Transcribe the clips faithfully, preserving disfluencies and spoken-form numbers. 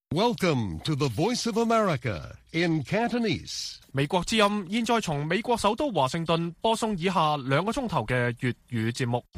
Welcome to the Voice of America in Cantonese. 美國之音現在從美國首都華盛頓播送以下兩個鐘頭嘅粵語節目。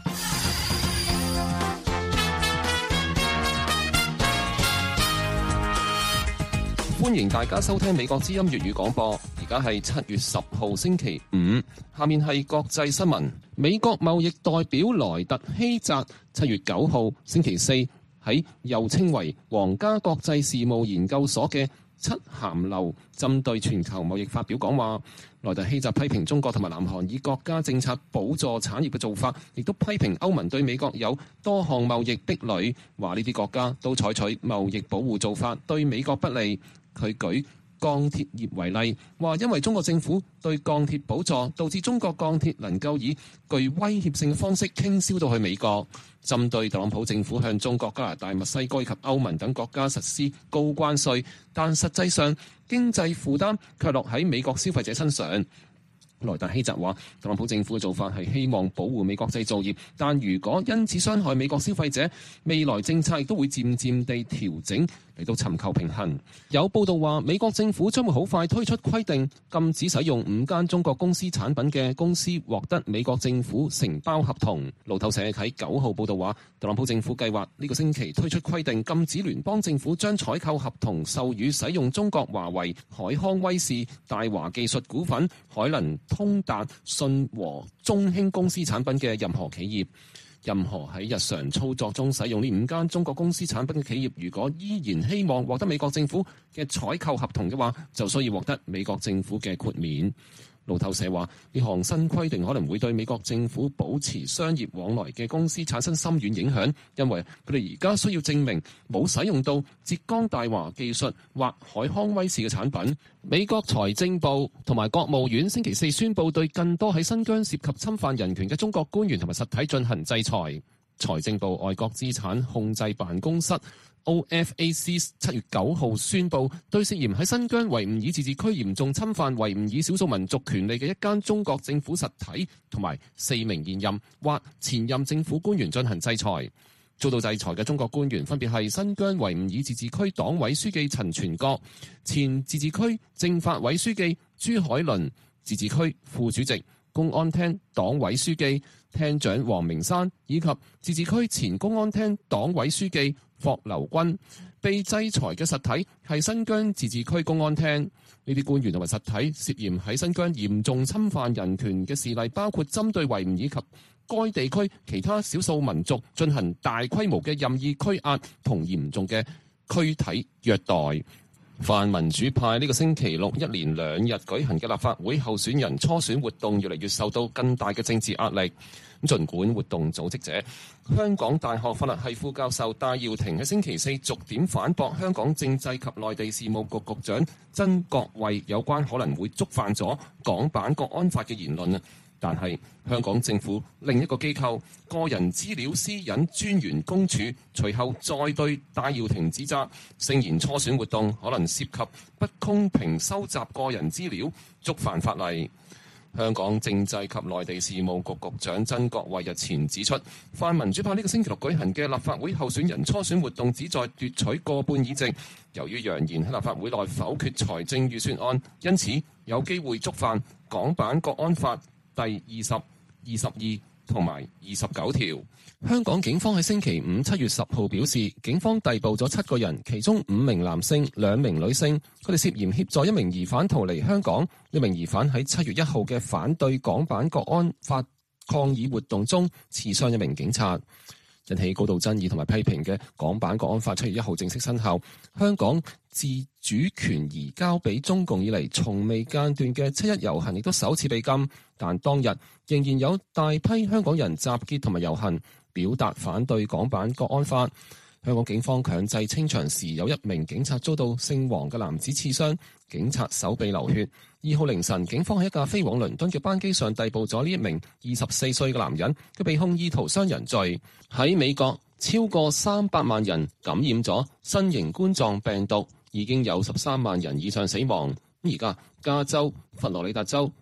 歡迎大家收聽美國之音粵語廣播，而家係七月十號星期五，下面係國際新聞。美國貿易代表萊特希澤七月九號星期四喺又稱為皇家國際事務研究所嘅七咸樓針對全球貿易發表講話。萊特希澤批評中國同埋南韓以國家政策補助產業嘅做法，亦都批評歐盟對美國有多項貿易壁壘，話呢啲國家都採取貿易保護做法，對美國不利。佢舉鋼鐵業為例，話因為中國政府對鋼鐵補助，導致中國鋼鐵能夠以具威脅性嘅方式傾銷到去美國。針對特朗普政府向中國、加拿大、墨西哥以及歐盟等國家實施高關稅，但實際上經濟負擔卻落喺美國消費者身上。萊特希澤話，特朗普政府嘅做法係希望保護美國製造業，但如果因此傷害美國消費者，未來政策亦都會漸漸地調整嚟到尋求平衡。有報道話，美國政府將會好快推出規定，禁止使用五間中國公司產品嘅公司獲得美國政府承包合同。路透社喺九號報道話，特朗普政府計劃呢個星期推出規定，禁止聯邦政府將採購合同授予使用中國華為、海康威視、大華技術股份、海能、通達、信和、中興公司產品嘅任何企業。任何喺日常操作中使用呢五間中國公司產品嘅企業，如果依然希望獲得美國政府嘅採購合同嘅話，就需要獲得美國政府嘅豁免。路透社話，呢項新規定可能會對美國政府保持商業往來嘅公司產生深遠影響，因為佢哋而家需要證明冇使用到浙江大華技術或海康威視嘅產品。美國財政部同埋國務院星期四宣布對更多喺新疆涉及侵犯人權嘅中國官員同埋實體進行制裁。財政部外國資產控制辦公室 O F A C 七月九號宣布，對涉嫌喺新疆維吾爾自治區嚴重侵犯維吾爾少數民族權利嘅一間中國政府實體同埋四名現任或前任政府官員進行制裁。遭到制裁嘅中國官員分別係新疆維吾爾自治區黨委書記陳全國、前自治區政法委書記朱海倫、自治區副主席、公安廳黨委書記廳長黃明山以及自治區前公安廳黨委書記霍留軍。被制裁嘅實體係新疆自治區公安廳。呢啲官員同埋實體涉嫌喺新疆嚴重侵犯人權嘅事例，包括針對維吾爾及該地區其他少數民族進行大規模嘅任意拘押同嚴重嘅軀體虐待。泛民主派呢個星期六一連兩日舉行嘅立法會候選人初選活動，越嚟越受到更大嘅政治壓力。咁儘管活動組織者香港大學法律系副教授戴耀廷喺星期四逐點反駁香港政制及內地事務局局長曾國衛有關可能會觸犯咗港版國安法嘅言論啊，但係香港政府另一個機構個人資料私隱專員公署隨後再對戴耀廷指責，聲言初選活動可能涉及不公平收集個人資料，觸犯法例。香港政制及內地事務局局長曾國衛日前指出，泛民主派呢個星期六舉行嘅立法會候選人初選活動旨在奪取過半議席，由於揚言喺立法會內否決財政預算案，因此有機會觸犯港版國安法第二十、二十二同埋二十九條。香港警方喺星期五七月十號表示，警方逮捕咗七個人，其中五名男性、兩名女性，佢哋涉嫌協助一名疑犯逃離香港。呢名疑犯喺七月一號嘅反對港版國安法抗議活動中刺傷一名警察。引起高度爭議同埋批評嘅港版國安法七月一號正式生效，香港自主權移交俾中共以嚟從未間斷嘅七一遊行亦都首次被禁，但當日仍然有大批香港人集結同埋遊行，表達反對港版國安法。香港警方強制清場時，有一名警察遭到姓黃嘅男子刺傷，警察手臂流血。二號凌晨，警方喺一架飛往倫敦嘅班機上逮捕咗呢一名二十四歲嘅男人，佢被控意圖傷人罪。喺美國，超過三百萬人感染咗新型冠狀病毒，已經有十三萬人以上死亡。而家加州、佛羅里達州、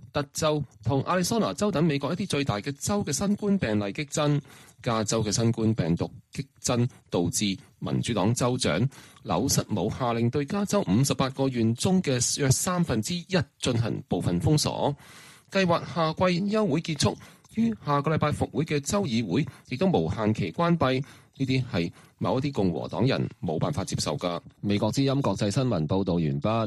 德州同亞利桑那州等美國一啲最大嘅州嘅新冠病例激增，加州嘅新冠病毒激增導致民主黨州長紐瑟姆下令對加州五十八個縣中嘅約三分之一進行部分封鎖，計劃夏季休會結束，於下個禮拜復會嘅州議會亦都無限期關閉，呢啲係某一啲共和黨人冇辦法接受㗎。美國之音國際新聞報導完畢。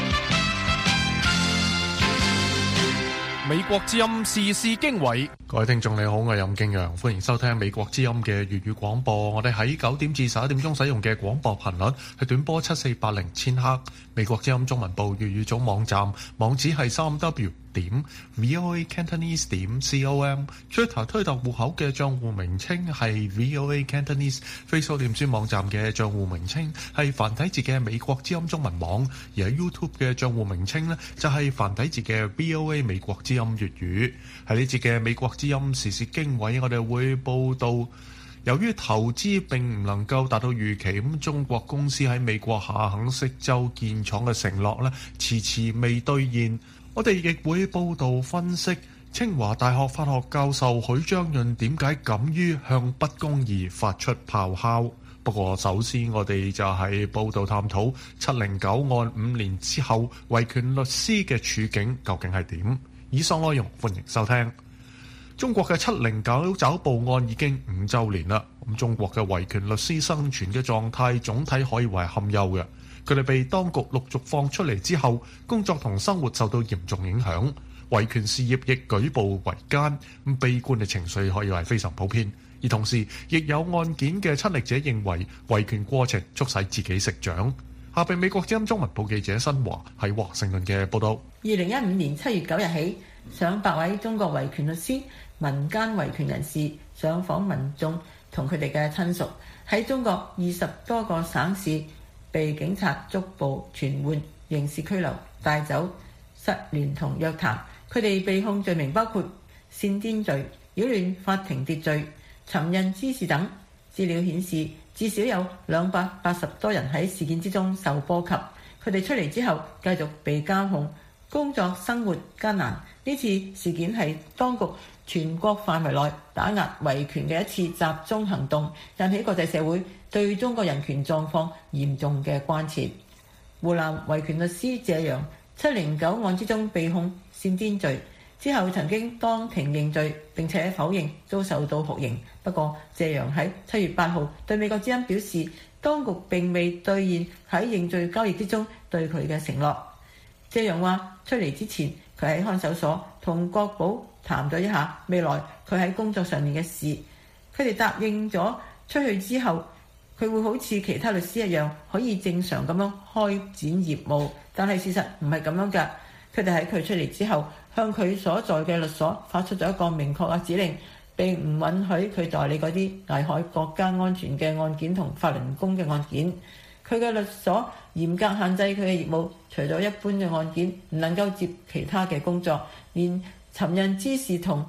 美國之音時事經緯， 各位聽眾你好，我係任敬陽，歡迎收聽美國之音嘅粵語廣播。我哋喺九點至十一點鐘使用嘅廣播頻率係短波七四八零千赫。美國之音中文部粵語組網站網址係三 W 點 VOA Cantonese 點 com。Twitter 推特戶口嘅賬戶名稱係 VOA Cantonese。Facebook 臉書網站嘅賬戶名稱係繁體字嘅美國之音中文網，而喺 YouTube 嘅賬戶名稱呢，就係繁體字嘅 VOA 美國之音粵語。喺呢節嘅美國之音時事經緯，我哋會報道，由於投資並唔能夠達到預期，咁中國公司喺美國下肯色州建廠嘅承諾呢，遲遲未兌現。我哋亦會報道分析清華大學法學教授許章潤點解敢於向不公義發出咆哮。不過首先我哋就係報道探討七零九案五年之後維權律師嘅處境究竟係點。以上內容歡迎收聽。中國嘅七零九抓捕案已經五週年啦，咁中國嘅維權律師生存嘅狀態總體可以話係堪憂嘅。佢哋被當局陸續放出嚟之後，工作同生活受到嚴重影響，維權事業亦舉步維艱，咁悲觀嘅情緒可以話係非常普遍。而同時，亦有案件嘅親歷者認為維權過程促使自己成長。下邊美國之音中文部記者新華喺華盛頓嘅報道。 二零一五年七月九日起，上百位中國維權律師、民間維權人士上訪民眾同佢哋嘅親屬，喺中國二十多個省市被警察捉捕、傳喚、刑事拘留、帶走、失聯同約談。佢哋被控罪名包括煽顛罪、擾亂法庭秩序、尋釁滋事等。資料顯示，至少有兩百八十多人喺事件之中受波及。佢哋出嚟之後繼續被監控，工作生活艱難。呢次事件係當局全國範圍內打壓維權嘅一次集中行動，引起國際社會對中國人權狀況嚴重嘅關切。湖南維權律師謝陽七零九案之中被控煽顛罪，之後曾經當庭認罪並且否認遭受到酷刑。不過謝陽喺七月八號對美國之音表示，當局並未兌現喺認罪交易之中對佢嘅承諾。謝陽話出嚟之前，佢喺看守所同國保談咗一下未來佢喺工作上面嘅事。佢哋答應咗出去之後，佢會好似其他律師一樣可以正常咁樣開展業務，但係事實唔係咁樣㗎。佢哋喺佢出嚟之後，向佢所在嘅律所發出咗一個明確嘅指令，並唔允許佢代理嗰啲危害國家安全嘅案件同法輪功嘅案件。佢嘅律所嚴格限制佢嘅業務，除咗一般嘅案件，唔能夠接其他嘅工作，連尋釁滋事同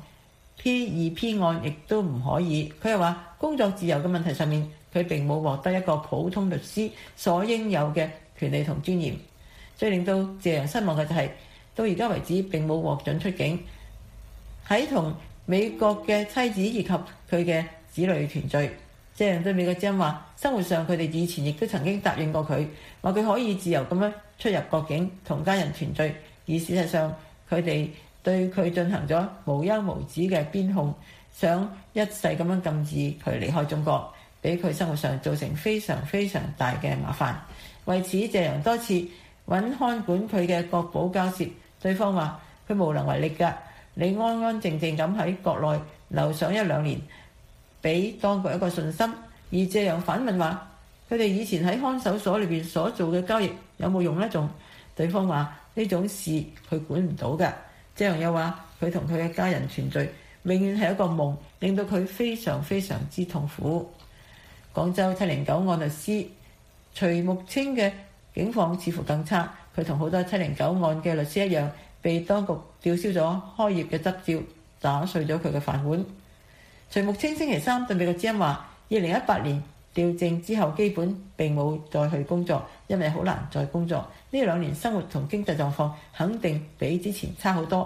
P 二 P 案亦都唔可以。佢又話工作自由嘅問題上面，佢並冇獲得一個普通律師所應有嘅權利同尊嚴。最令到謝陽失望嘅就係、是，到而家為止並冇獲准出境，喺同美國嘅妻子以及佢嘅子女團聚。謝陽對美國之音話，生活上佢哋以前亦都曾經答應過佢，話佢可以自由咁樣出入國境同家人團聚，而事實上佢哋對佢進行咗無休無止嘅鞭控，想一世咁樣禁止佢離開中國，俾佢生活上造成非常非常大嘅麻煩。為此，謝陽多次揾看管佢嘅國保交涉，對方話佢無能為力㗎，你安安靜靜咁喺國內留上一兩年，俾當局一個信心。而謝陽反問話，佢哋以前喺看守所裏邊所做嘅交易有冇用呢？仲對方話呢種事佢管唔到㗎。謝陽又話佢同佢嘅家人團聚永遠係一個夢，令到佢非常非常之痛苦。廣州七零九案律師徐木清嘅境況似乎更差，佢同好多七零九案嘅律師一樣，被當局吊銷咗開業嘅執照，打碎咗佢嘅飯碗。徐木清星期三對美國之音話，二零一八年調正之後，基本並冇再去工作，因為好難再工作。呢兩年生活同經濟狀況肯定比之前差好多。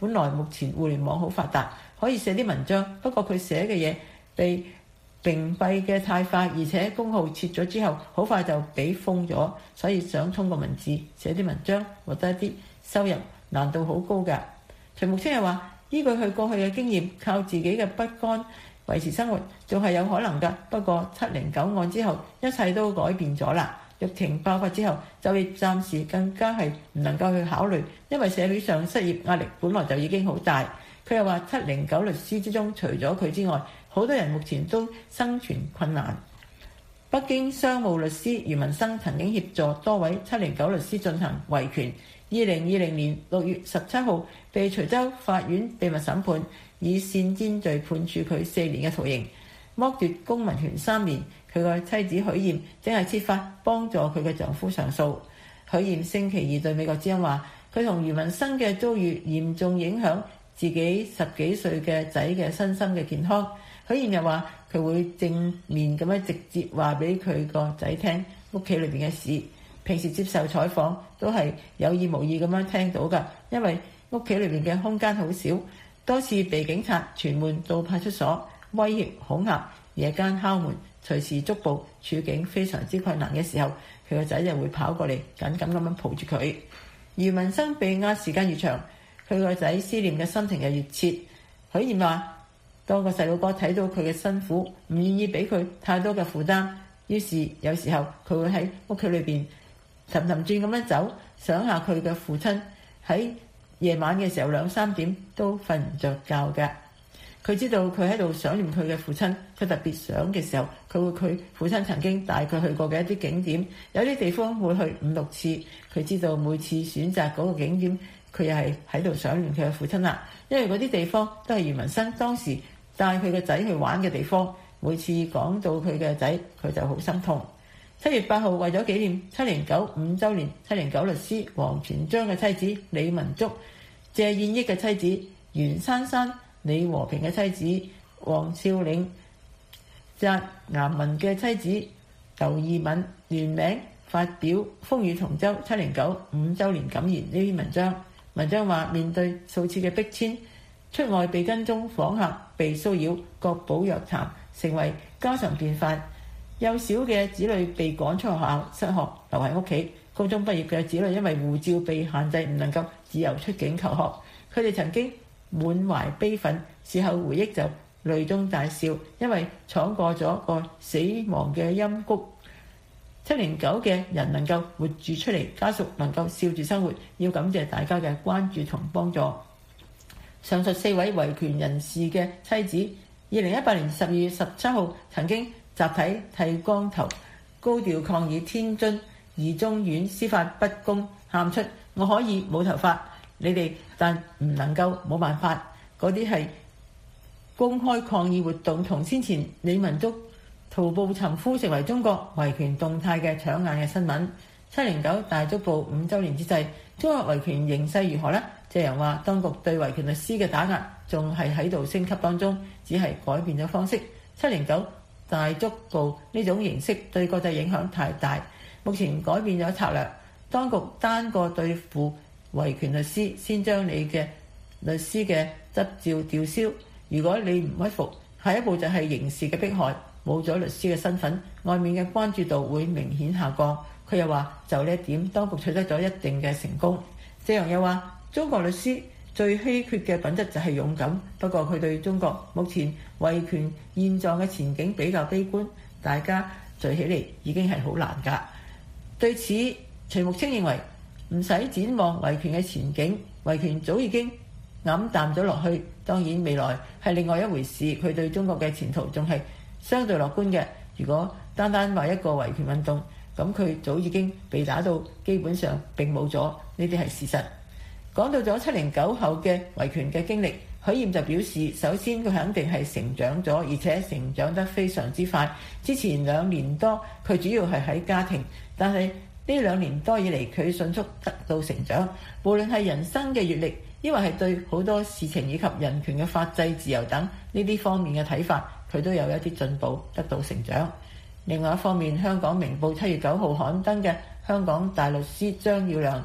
本來目前互聯網好發達，可以寫啲文章，不過佢寫嘅嘢被屏蔽嘅太快，而且公號撤咗之後，好快就俾封咗，所以想通過文字寫啲文章，獲得一啲收入，難度好高㗎。徐木青又話：依據佢過去嘅經驗，靠自己嘅筆桿維持生活，仲係有可能㗎。不過七零九案之後，一切都改變咗啦。疫情爆發之後，就業暫時更加係唔能夠去考慮，因為社會上失業壓力本來就已經好大。佢又話：七零九律師之中，除咗佢之外，好多人目前都生存困難。北京商務律師余文生曾經協助多位七零九律師進行維權。二零二零年六月十七號被徐州法院秘密審判，以煽姦罪判處佢四年嘅徒刑，剝奪公民權三年。佢個妻子許艷正係設法幫助佢嘅丈夫上訴。許艷星期二對美國之音話：佢同余文生嘅遭遇嚴重影響自己十幾歲嘅仔嘅身心嘅健康。許艷又話：佢會正面咁樣直接話俾佢個仔聽屋企裏邊嘅事。平時接受採訪都係有意無意咁樣聽到㗎，因為屋企裏邊嘅空間好少，多次被警察傳喚到派出所威脅恐嚇，夜間敲門，隨時捉捕，處境非常之困難嘅時候，佢個仔就會跑過嚟緊緊咁樣抱住佢。余文生被押時間越長，佢個仔思念嘅心情就越切。許艷話：當個細路哥睇到佢嘅辛苦，唔願意俾佢太多嘅負擔，於是有時候佢會喺屋企裏邊氹氹轉咁樣走，想下佢嘅父親。喺夜晚嘅時候兩三點都瞓唔着覺嘅。佢知道佢喺度想念佢嘅父親，佢特別想嘅時候，佢會佢父親曾經帶佢去過嘅一啲景點，有啲地方會去五六次。佢知道每次選擇嗰個景點，佢又係喺度想念佢嘅父親啦。因為嗰啲地方都係余文生當時帶佢嘅仔去玩嘅地方，每次講到佢嘅仔，佢就好心痛。七月八號，為咗紀念七零九五週年，七零九律師王全璋嘅妻子李文竹、謝燕益嘅妻子袁珊珊、李和平嘅妻子黃少嶺、翟岩文嘅妻子劉義敏聯名發表《風雨同舟七零九五週年感言》呢篇文章。文章話：面對數次嘅逼遷、出外被跟蹤訪客、被騷擾、各保約談，成為家常便飯。幼小嘅子女被趕出學校失學，留喺屋企；高中畢業嘅子女因為護照被限制，唔能夠自由出境求學。佢哋曾經滿懷悲憤，事後回憶就淚中帶笑，因為闖過咗個死亡嘅陰谷。七零九嘅人能夠活住出嚟，家屬能夠笑住生活，要感謝大家嘅關注同幫助。上述四位維權人士嘅妻子，二零一八年十二月十七號曾經集體剃光頭，高調抗議天津怡中院司法不公，喊出我可以冇頭髮，你哋但唔能夠冇辦法。嗰啲係公開抗議活動，同先前李文竹徒步尋夫成為中國維權動態嘅搶眼嘅新聞。七零九大捉捕五週年之際，中國維權形勢如何呢？謝陽話：當局對維權律師嘅打壓仲係喺度升級當中，只係改變咗方式。七零九大捉捕呢種形式對國際影響太大，目前改變咗策略，當局單個對付維權律師，先將你嘅律師嘅執照吊銷。如果你唔屈服，下一步就係刑事嘅迫害，冇咗律師嘅身份，外面嘅關注度會明顯下降。佢又話：就呢一點，當局取得咗一定嘅成功。謝陽又話：中國律師最稀缺嘅品質就係勇敢，不過佢對中國目前維權現狀嘅前景比較悲觀，大家聚起嚟已經係好難㗎。對此，徐木青認為唔使展望維權嘅前景，維權早已經黯淡咗落去。當然未來係另外一回事，佢對中國嘅前途仲係相對樂觀嘅。如果單單話一個維權運動，咁佢早已經被打到基本上並冇咗，呢啲係事實。講到咗七零九後嘅維權嘅經歷，許艷就表示，首先佢肯定係成長咗，而且成長得非常之快。之前兩年多佢主要係喺家庭，但係呢兩年多以嚟佢迅速得到成長，無論係人生嘅閱歷，抑或係對好多事情以及人權嘅法制自由等呢啲方面嘅睇法，佢都有一啲進步，得到成長。另外一方面，香港明報七月九號刊登嘅香港大律師張耀良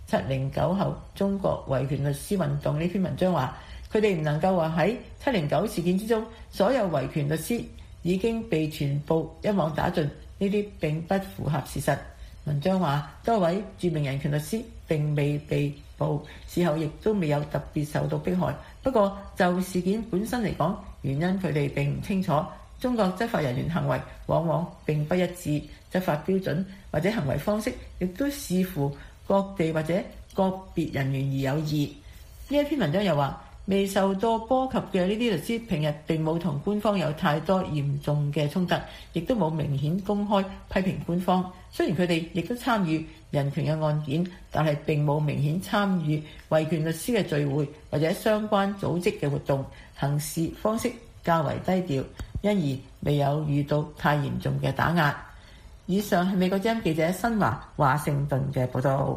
七零九後中國維權律師運動呢篇文章話，佢哋唔能夠話喺七零九事件之中，所有維權律師已經被全部一網打盡，呢啲並不符合事實。文章話，多位著名人權律師並未被捕，事後亦都未有特別受到迫害。不過就事件本身嚟講，原因佢哋並唔清楚。中國執法人員行為往往並不一致，執法標準或者行為方式亦都視乎各地或者個別人員而有異。呢一篇文章又話，未受到波及嘅呢啲律師平日並冇同官方有太多嚴重嘅衝突，亦都冇明顯公開批評官方。雖然佢哋亦都參與人權嘅案件，但係並冇明顯參與維權律師嘅聚會或者相關組織嘅活動，行事方式較為低調，因而未有遇到太嚴重嘅打壓。以上係美國之音記者新華華盛頓嘅報道。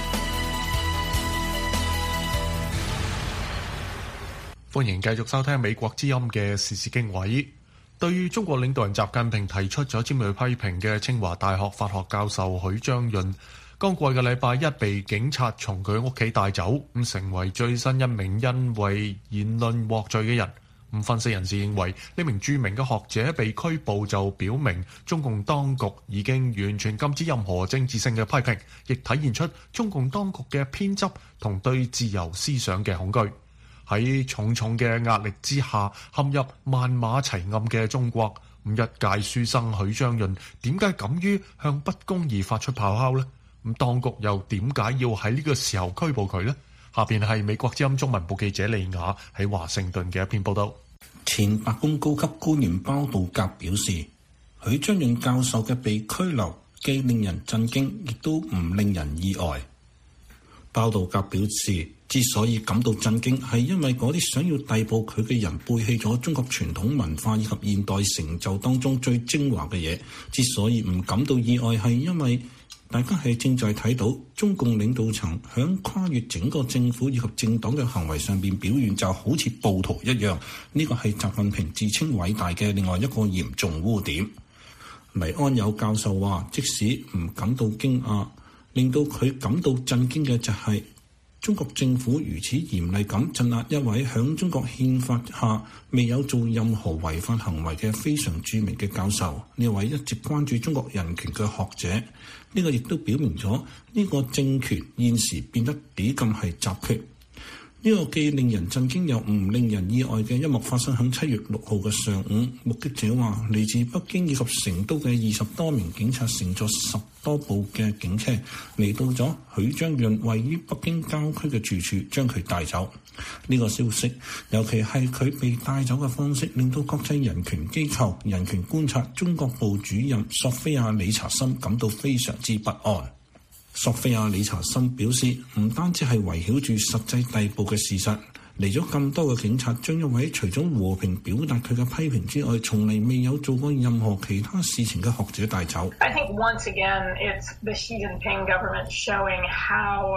歡迎繼續收聽美國之音嘅時事經緯。對於中國領導人習近平提出咗尖銳批評嘅清華大學法學教授許章潤，剛過嘅禮拜一被警察從佢屋企帶走，咁成為最新一名因為言論獲罪嘅人。咁分析人士認為，呢名著名嘅學者被拘捕就表明中共當局已經完全禁止任何政治性嘅批評，亦體現出中共當局嘅偏執同對自由思想嘅恐懼。喺重重嘅壓力之下，陷入萬馬齊喑嘅中國，咁一介書生許章潤點解敢於向不公義發出咆哮呢？咁當局又點解要喺呢個時候拘捕佢呢？下邊係美國之音中文部記者利雅喺華盛頓嘅一篇報道。 前白宮高級官員包道格表示，許章潤教授嘅被拘留既令人震驚，亦都唔令人意外。包道格表示，之所以感到震驚，係因為嗰啲想要逮捕佢嘅人背棄咗中國傳統文化以及現代成就當中最精華嘅嘢。之所以唔感到意外，係因為大家係正在睇到中共領導層響跨越整個政府以及政黨嘅行為上邊表現就好似暴徒一樣。呢個係習近平自稱偉大嘅另外一個嚴重污點。黎安友教授話，即使唔感到驚訝，令到佢感到震驚嘅就係中國政府如此嚴厲咁鎮壓一位響中國憲法下未有做任何違法行為嘅非常著名嘅教授，呢位一直關注中國人權嘅學者。呢個亦都表明咗呢個政權現時變得幾咁係雜缺。呢個既令人震驚又唔令人意外嘅一幕發生喺七月六號嘅上午。目擊者話，嚟自北京以及成都嘅二十多名警察乘坐十多部嘅警車嚟到咗許章潤位於北京郊區嘅住處，將佢帶走。呢個消息，尤其係佢被帶走嘅方式，令到國際人權機構人權觀察中國部主任索菲亞理查森感到非常之不安。索菲亞理查森表示，唔單止係圍繞住實際逮捕嘅事實，嚟咗咁多嘅警察，將一位除咗和平表達佢嘅批評之外，從嚟未有做過任何其他事情嘅學者帶走。 I think once again it's the Xi Jinping government showing how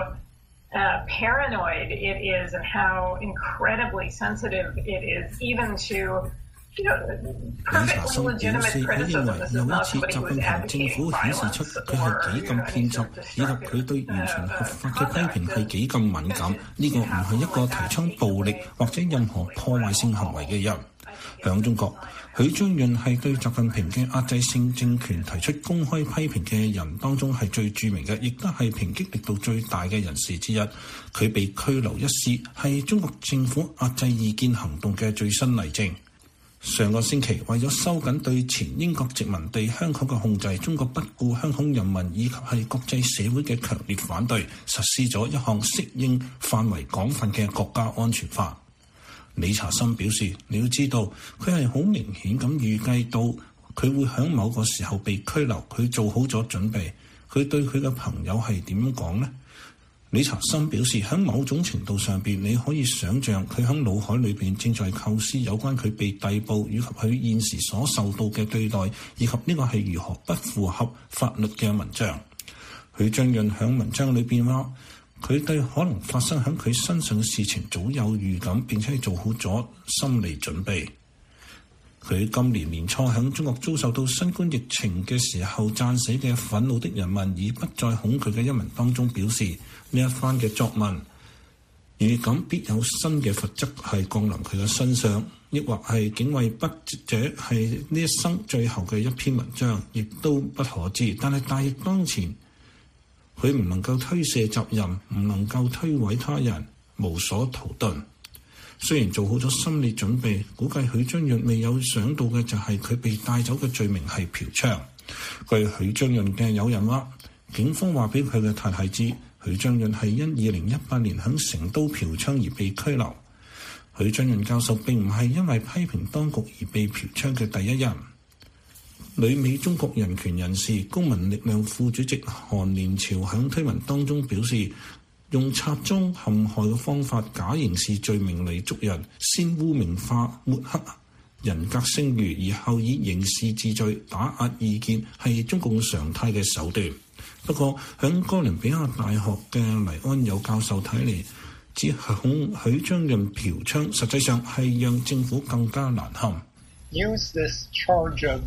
uh, paranoid it is and how incredibly sensitive it is even to理查森表示，佢認為又一次習近平政府顯示出佢係幾咁偏執，以及佢對完全合法嘅批評係幾咁敏感。呢個唔係一個提倡暴力或者任何破壞性行為嘅人。響中國，許章潤係對習近平嘅壓制性政權提出公開批評嘅人當中係最著名嘅，亦都係抨擊力度最大嘅人士之一。佢被拘留一事係中國政府壓制意見行動嘅最新例證。上個星期，為咗收緊對前英國殖民地香港嘅控制，中國不顧香港人民以及係國際社會嘅強烈反對，實施咗一項適應範圍廣泛嘅國家安全法。理查森表示，你要知道，佢係好明顯咁預計到佢會喺某個時候被拘留，佢做好咗準備。佢對佢嘅朋友係點樣講呢？理查森表示，喺某種程度上邊，你可以想像佢喺腦海裏邊正在構思有關佢被逮捕以及佢現時所受到嘅對待，以及呢個係如何不符合法律嘅文章。許章潤喺文章裏邊話，佢對可能發生喺佢身上嘅事情早有預感，並且做好咗心理準備。 佢今年年初喺中國遭受到新冠疫情嘅時候讚死嘅憤怒的人民已不再恐懼嘅一文當中表示，呢一番嘅作文預感必有新嘅罰則係降臨佢嘅身上，抑或係警衛筆者係呢一生最後嘅一篇文章，亦都不可知。但係大疫當前，佢唔能夠推卸責任，唔能夠推諉他人，無所逃遁。雖然做好咗心理準備，估計許章潤未有想到嘅就係佢被帶走嘅罪名係嫖娼。據許章潤嘅友人話，警方話俾佢嘅太太知，許章潤係因二零一八年喺成都嫖娼而被拘留。許章潤教授並唔係因為批評當局而被嫖娼嘅第一人。旅美中國人權人士公民力量副主席韓連朝喺推文當中表示，用插贓陷害嘅方法假刑事罪名嚟捉人，先污名化抹黑人格聲譽，而後以刑事治罪打壓意見，係中共常態嘅手段。不過喺哥倫比亞大學嘅黎安友教授睇嚟，指控許章潤嫖娼實際上係讓政府更加難堪。 Use this charge of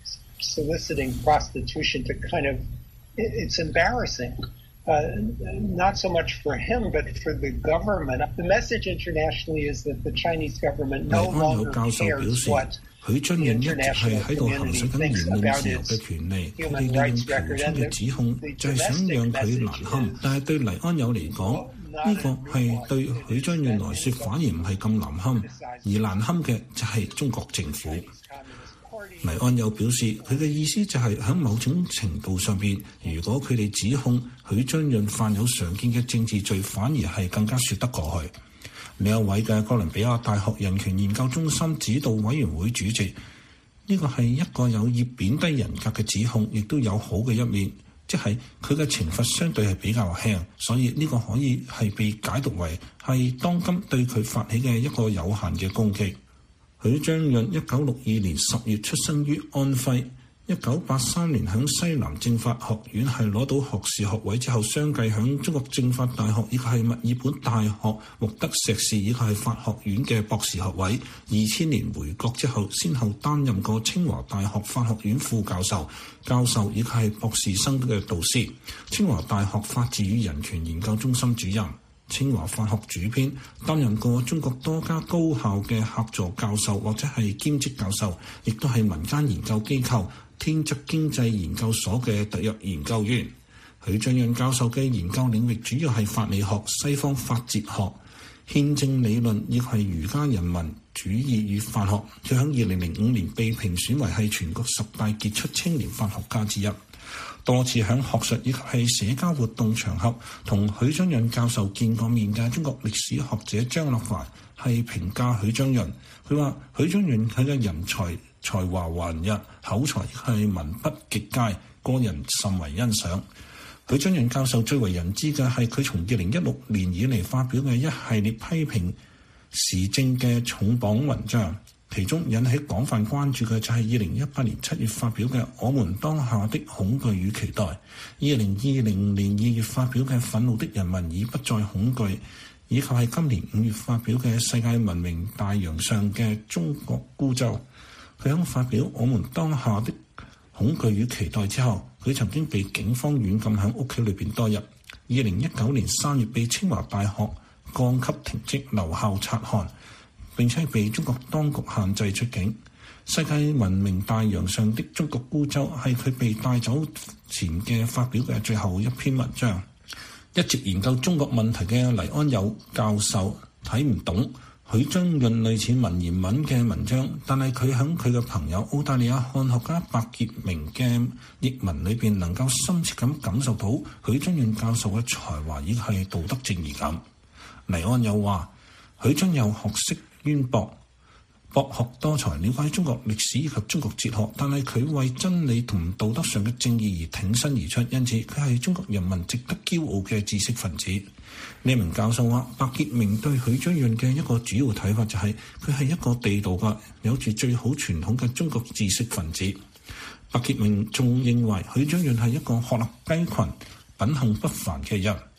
soliciting prostitution to kind of, it's embarrassing. Uh, not so much for him, but for the government. The message internationally is that the Chinese government no longer cares what 許章潤一直係喺度行使緊言論自由嘅權利，佢哋利用嫖娼嘅指控就係想讓佢難堪，但係對黎安友嚟講，呢個係對許章潤來說反而唔係咁難堪，而難堪嘅就係中國政府。黎安友表示，佢嘅意思就係喺某種程度上邊，如果佢哋指控許章潤犯有常見嘅政治罪，反而係更加說得過去。另一位嘅哥倫比亞大學人權研究中心指導委員會主席，呢個係一個有意貶低人格嘅指控，亦都有好嘅一面，即係佢嘅懲罰相對係比較輕，所以呢個可以係被解讀為係當今對佢發起嘅一個有限嘅攻擊。許章潤一九六二年十月出生於安徽，一九八三年喺西南政法學院係攞到學士學位之後，相繼喺中國政法大學以及係墨爾本大學獲得碩士以及係法學院嘅博士學位。二千年回國之後，先後擔任過清華大學法學院副教授、教授以及係博士生嘅導師，清華大學法治與人權研究中心主任，清華法學主編，擔任過中國多家高校嘅客座教授或者係兼職教授，亦都係民間研究機構天則經濟研究所嘅特約研究員。許章潤教授嘅研究領域主要係法理學、西方法哲學、憲政理論，亦係儒家人民主義與法學。佢喺二零零五年被評選為係全國十大傑出青年法學家之一。多次喺學術以及係社交活動場合同許章潤教授見過面嘅中國歷史學者張樂凡係評價許章潤，佢話許章潤佢嘅人才才華橫溢，口才係文筆極佳，個人甚為欣賞。許章潤教授最為人知嘅係佢從二零一六年以嚟發表嘅一系列批評時政嘅重磅文章。其中引起廣泛關注嘅就係二零一八年七月發表嘅《我們當下的恐懼與期待》，二零二零年二月發表嘅《憤怒的人民已不再恐懼》，以及係今年五月發表嘅《世界文明大洋上嘅中國孤舟》。佢喺發表《我們當下的恐懼與期待》之後，佢曾經被警方軟禁喺屋企裏邊多日。二零一九年三月被清華大學降級停職留校察看，並且被中國當局限制出境。世界文明大洋上的中國孤舟係佢被帶走前嘅發表嘅最後一篇文章。一直研究中國問題嘅黎安友教授睇唔懂許章潤類似文言文嘅文章，但係佢喺佢嘅朋友澳大利亞漢學家白潔明嘅譯文裏邊，能夠深切咁感受到許章潤教授嘅才華以及係道德正義感。黎安友話：許章潤學識淵博，博學多才，了解中國歷史以及中國哲學，但係佢為真理同道德上嘅正義而挺身而出，因此佢係中國人民值得驕傲嘅知識分子。呢名教授話，白潔明對許章潤嘅一個主要睇法就係佢係一個地道嘅、有住最好傳統嘅中國知識分子。白潔明仲認為許章潤係一個鶴立雞群、品行不凡嘅人。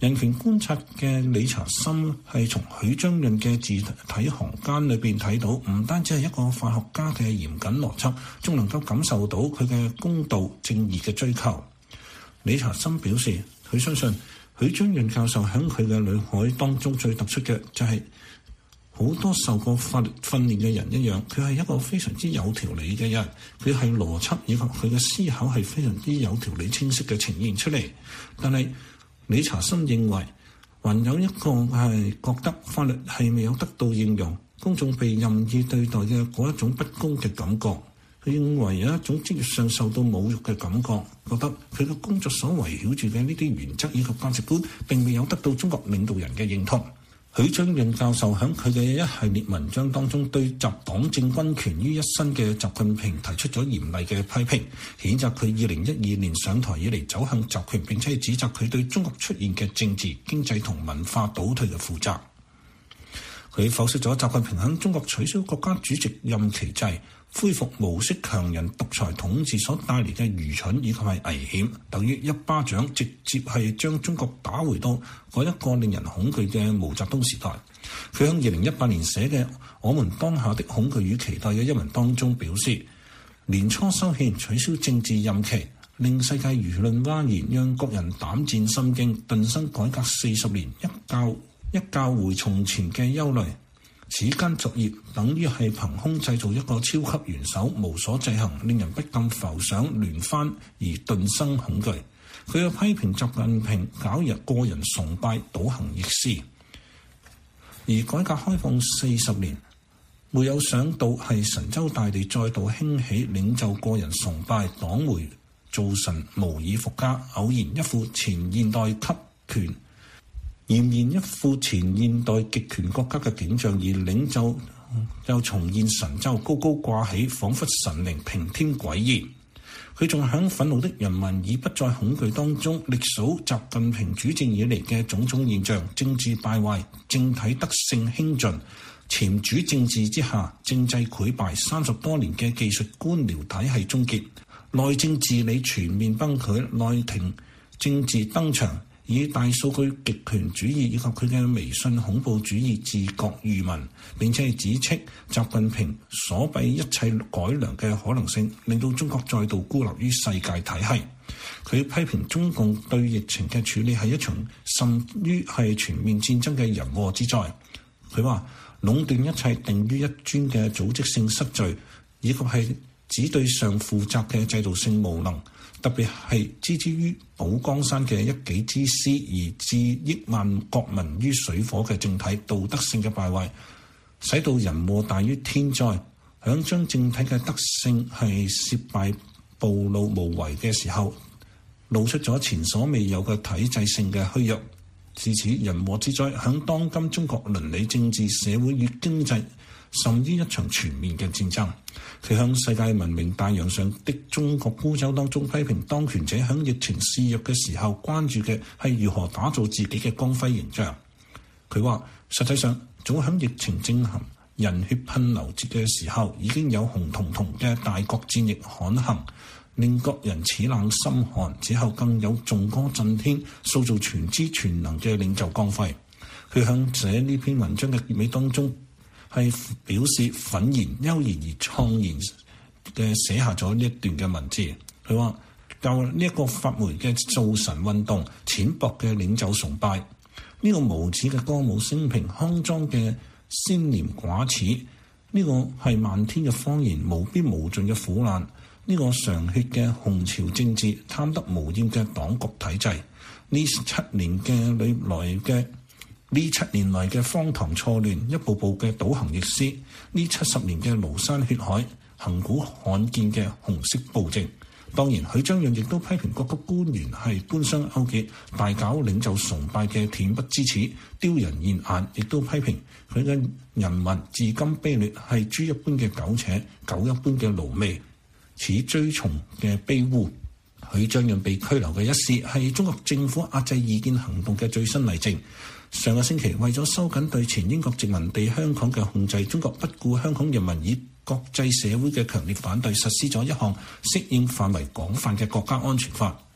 人權觀察嘅理查森係從許章潤嘅字體行間裏邊睇到，唔單止係一個法學家嘅嚴謹邏輯，仲能夠感受到佢嘅公道正義嘅追求。理查森表示，佢相信許章潤教授喺佢嘅腦海當中最突出嘅就係好多受過法律訓練嘅人一樣，佢係一個非常之有條理嘅人，佢係邏輯以及佢嘅思考係非常之有條理清晰嘅呈現出嚟。但係理查森認為，還有一個係覺得法律係未有得到應用，公眾被任意對待嘅嗰一種不公嘅感覺。佢認為有一種職業上受到侮辱嘅感覺，覺得佢嘅工作所圍繞住嘅呢啲原則以及價值觀並未有得到中國領導人嘅認同。許章潤教授喺佢嘅一系列文章當中，對集黨政軍權於一身嘅習近平提出咗嚴厲嘅批評，譴責佢二零一二年上台以嚟走向集權，並且指責佢對中國出現嘅政治、經濟同文化倒退嘅負責。佢剖析咗習近平喺中國取消國家主席任期制、恢復模式強人獨裁統治所帶嚟嘅愚蠢以及係危險，等於一巴掌直接係將中國打回到嗰一個令人恐懼嘅毛澤東時代。佢喺二零一八年寫嘅《我們當下的恐懼與期待》嘅一文當中表示，年初修憲取消政治任期，令世界輿論譁然，讓國人膽戰心驚，頓生改革四十年一覺一覺回從前嘅憂慮。此間作業等於係憑空製造一個超級元首，無所制衡，令人不禁浮想聯幡而頓生恐懼。佢又批評習近平搞入個人崇拜，倒行逆施。而改革開放四十年，沒有想到係神州大地再度興起領袖個人崇拜，黨媒造神無以復加，偶然一副前現代級權。儼然一副前現代極權國家嘅景象，而領袖又重現神州高高掛起，彷彿神靈平添詭異。佢仲喺憤怒的人民已不再恐懼當中，歷數習近平主政以嚟嘅種種現象：政治敗壞、政體德性興盡、潛主政治之下政制潰敗，三十多年嘅技術官僚體系終結，內政治理全面崩潰，內廷政治登場。以大數據極權主義以及佢嘅微信恐怖主義自覺愚民，並且係指斥習近平鎖閉一切改良嘅可能性，令到中國再度孤立於世界體系。佢批評中共對疫情嘅處理係一場甚於係全面戰爭嘅人禍之災。佢話壟斷一切定於一尊嘅組織性失序，以及係只對上負責嘅制度性無能。特別係置之於保江山嘅一己之私，而置億萬國民於水火嘅政體道德性嘅敗壞，使到人禍大於天災。響將政體嘅德性係涉敗暴露無遺嘅時候，露出咗前所未有嘅體制性嘅虛弱。自此人禍之災，響當今中國倫理政治社會與經濟，甚於一場全面嘅戰爭。佢向世界文明大洋上的中國孤舟當中批評當權者響疫情肆虐嘅時候關注嘅係如何打造自己嘅光輝形象。佢話實際上早響疫情正行人血噴流節嘅時候，已經有紅彤彤嘅大國戰役罕行，令國人齒冷心寒。之後更有頌歌震天，塑造全知全能嘅領袖光輝。佢向寫呢篇文章嘅結尾當中，係表示憤然、悠然而愴然嘅寫下咗呢一段嘅文字。佢話就呢一個發霉嘅造神運動、淺薄嘅領袖崇拜、呢、這個無恥嘅歌舞升平、骯髒嘅先廉寡恥，呢、這個係漫天嘅謊言、無邊無盡嘅苦難，呢、這個常血嘅紅潮政治、貪得無厭嘅黨國體制，呢七年嘅裏來嘅。呢七年來嘅荒唐錯亂，一步步嘅倒行逆施，呢七十年嘅廬山血海，恆古罕見嘅紅色暴政。當然，許章潤亦都批評各級官員係官商勾結，大搞領袖崇拜嘅恬不知恥、丟人現眼，亦都批評佢嘅人民至今卑劣，係豬一般嘅苟且，狗一般嘅奴媚，此追從嘅卑污。許章潤被拘留嘅一事係中國政府壓制異見行動嘅最新例證。上個星期，為咗收緊對前英國殖民地香港嘅控制，中國不顧香港人民以國際社會嘅強烈反對，實施咗一項適應範圍廣泛嘅國家安全法。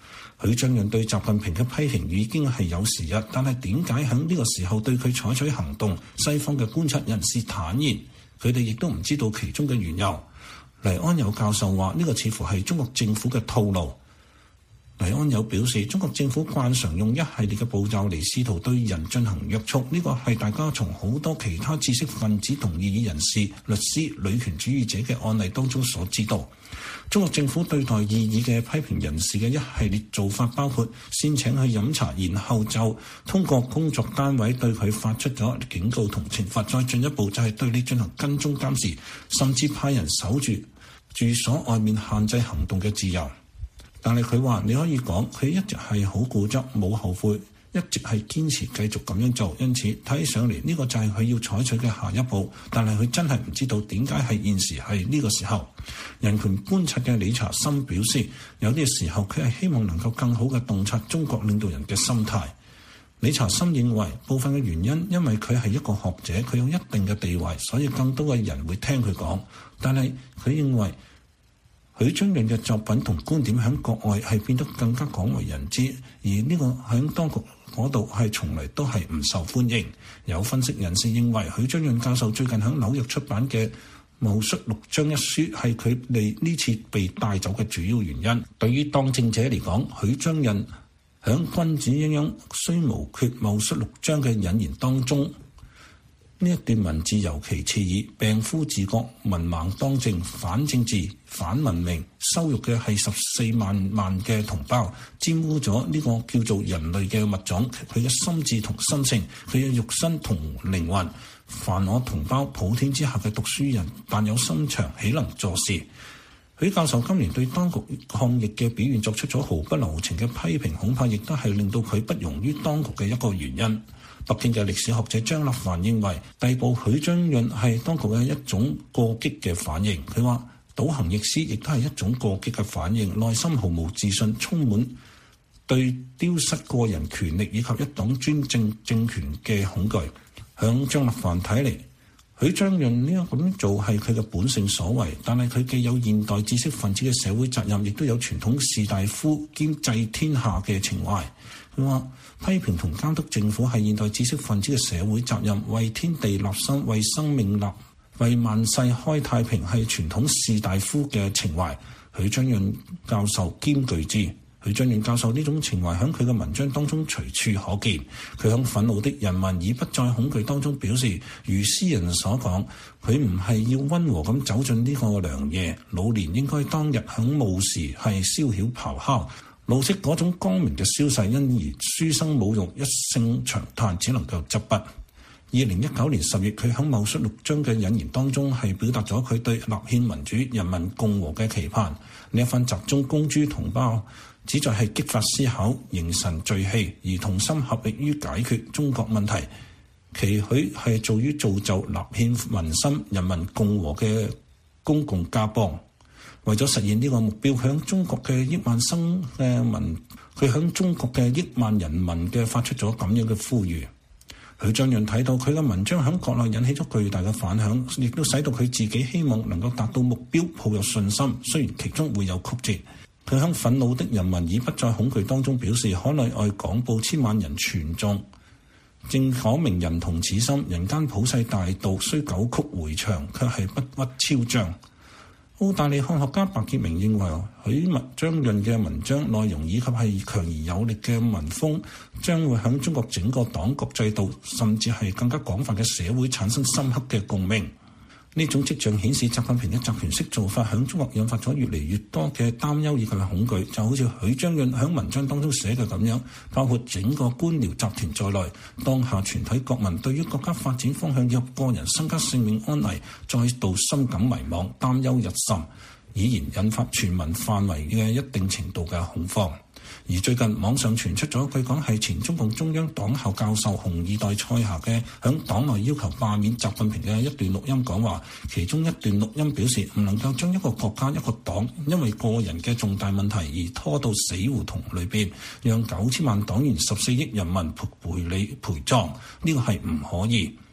許章潤對習近平嘅批評已經係有時日，但係點解喺呢個時候對佢採取行動？西方嘅觀察人士坦言，佢哋亦都唔知道其中嘅緣由。黎安友教授話：呢個似乎係中國政府嘅套路。黎安友表示，中國政府慣常用一系列嘅步驟嚟試圖對人進行約束，呢個係大家從好多其他知識分子同異議人士、律師、女權主義者嘅案例當中所知道。中國政府對待異議嘅批評人士嘅一系列做法，包括先請佢飲茶，然後就通過工作單位對佢發出咗警告同懲罰，再進一步就係對你進行跟蹤監視，甚至派人守住住所外面限制行動嘅自由。但係佢話，你可以講佢一直係好固執，冇後悔，一直係堅持繼續咁樣做，因此睇上嚟呢個就係佢要採取嘅下一步。但係佢真係唔知道點解係現時係呢個時候。人權觀察嘅理查森表示，有啲時候佢係希望能夠更好嘅洞察中國領導人嘅心態。理查森認為部分嘅原因，因為佢係一個學者，佢有一定嘅地位，所以更多嘅人會聽佢講。但係佢認為許章潤嘅作品同觀點喺國外係變得更加廣為人知，而呢個喺當局嗰度係從來都係唔受歡迎。有分析人士認為，許章潤教授最近喺紐約出版嘅《戊戌六章》一書係佢哋呢次被帶走嘅主要原因。對於當政者嚟講，許章潤喺君子一樣雖無缺戊戌六章嘅引言當中，呢一段文字尤其刺耳：病夫治國，文盲當政，反政治、反文明，羞辱嘅係十四萬萬嘅同胞，玷污咗呢個叫做人類嘅物種，佢嘅心智同心性，佢嘅肉身同靈魂。凡我同胞普天之下嘅讀書人，但有心腸，豈能坐視？許教授今年對當局抗疫嘅表現作出咗毫不留情嘅批評，恐怕亦都係令到佢不容於當局嘅一個原因。北京嘅歷史學者張立凡認為，逮捕許章潤係當局嘅一種過激嘅反應。佢話，倒行逆施亦都係一種過激嘅反應，內心毫無自信，充滿對丟失個人權力以及一黨專政政權嘅恐懼。響張立凡睇嚟，許章潤呢個咁樣做係佢嘅本性所為，但係佢既有現代知識分子嘅社會責任，亦都有傳統士大夫兼濟天下嘅情懷。佢話，批評同監督政府係現代知識分子嘅社會責任，為天地立心，為生命立，為萬世開太平係傳統士大夫嘅情懷。許章潤教授兼具之。許章潤教授呢種情懷喺佢嘅文章當中隨處可見。佢喺憤怒的人民已不再恐懼當中表示，如詩人所講，佢唔係要溫和咁走進呢個良夜，老年應該當日喺暮時係宵曉咆哮，露出嗰種光明嘅消逝，因而書生侮辱一聲長嘆，只能夠執筆。二零一九年十月，佢喺戊戌六章嘅引言當中係表達咗佢對立憲民主人民共和嘅期盼。呢一份集中公諸同胞，旨在係激發思考、凝神聚氣，而同心合力於解決中國問題，期許係做於造就立憲民心、人民共和嘅公共家邦。為咗實現呢個目標，佢喺中國嘅億萬生嘅民，佢喺中國嘅億萬人民嘅發出咗咁樣嘅呼籲。許章潤睇到佢嘅文章喺國內引起咗巨大嘅反響，亦都使到佢自己希望能夠達到目標抱有信心，雖然其中會有曲折。佢喺憤怒的人民已不再恐懼當中表示，海內外廣布千萬人傳頌，正可明人同此心，人間普世大道雖九曲迴腸，卻係不屈超張。澳大利漢學家白潔明認為，許章潤嘅文章內容以及係強而有力嘅文風，將會喺中國整個黨國制度，甚至係更加廣泛嘅社會產生深刻嘅共鳴。呢種跡象顯示，習近平嘅集權式做法喺中國引發咗越嚟越多嘅擔憂以及係恐懼，就好似許章潤喺文章當中寫嘅咁樣，包括整個官僚集團在內，當下全體國民對於國家發展方向以及個人身家性命安危，再度深感迷茫、擔憂日甚，已然引發全民範圍嘅一定程度嘅恐慌。而最近網上傳出咗據講係前中共中央黨校教授紅二代蔡霞嘅響黨內要求罷免習近平嘅一段錄音講話，其中一段錄音表示唔能夠將一個國家一個黨因為個人嘅重大問題而拖到死胡同裏邊，讓九千萬黨員十四億人民陪你陪葬，呢個係唔可以。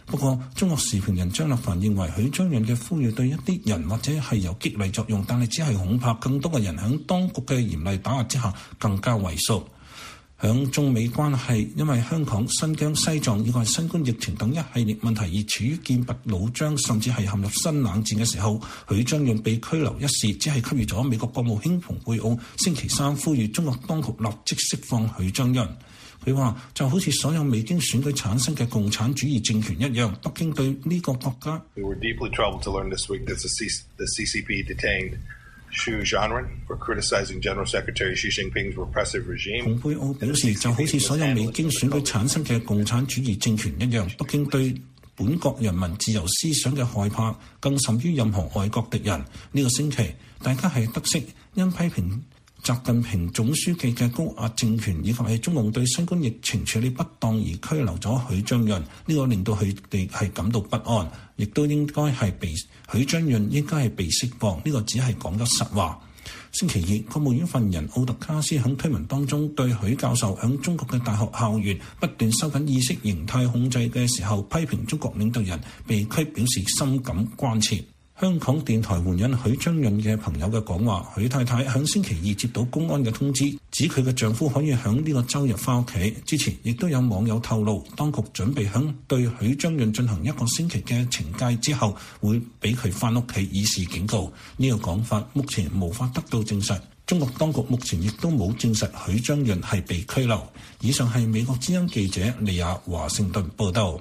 不過，中國時評人張立凡認為，許章潤嘅呼籲對一啲人或者係有激勵作用，但係只係恐怕更多嘅人喺當局嘅嚴厲打壓之下更加畏縮。響中美關係因為香港、新疆、西藏以及新冠疫情等一系列問題而處於劍拔弩張，甚至係陷入新冷戰嘅時候，許章潤被拘留一事只係給予咗美國國務卿蓬佩奧星期三呼籲中國當局立即釋放許章潤。佢話就好似所有未經選舉產生嘅共產主義政權一樣，北京對呢個國家。 We were deeply troubled to learn this week that the C C P detained Xu Zhanren for criticizing General Secretary Xi Jinping's repressive regime。 蓬佩奧表示，就好似所有未經選舉產生嘅共產主義政權一樣，北京對本國人民自由思想嘅害怕，更甚於任何外國敵人。呢、這個星期，大家係得悉因批評習近平總書記嘅高壓政權以及係中共對新冠疫情處理不當而拘留咗許章潤，呢、這個令到佢哋係感到不安，亦都應該係被許章潤應該係被釋放，呢、這個只係講咗實話。星期二，國務院發言人奧特卡斯喺推文當中對許教授喺中國嘅大學校園不斷收緊意識形態控制嘅時候批評中國領導人被拘表示深感關切。香港電台援引許章潤嘅朋友嘅講話，許太太喺星期二接到公安嘅通知，指佢嘅丈夫可以喺呢個週日翻屋企。之前亦都有網友透露，當局準備喺對許章潤進行一個星期嘅懲戒之後，會俾佢翻屋企以示警告。呢個講法目前無法得到證實。中國當局目前亦都冇證實許章潤係被拘留。以上係美國之音記者利亞華盛頓報道。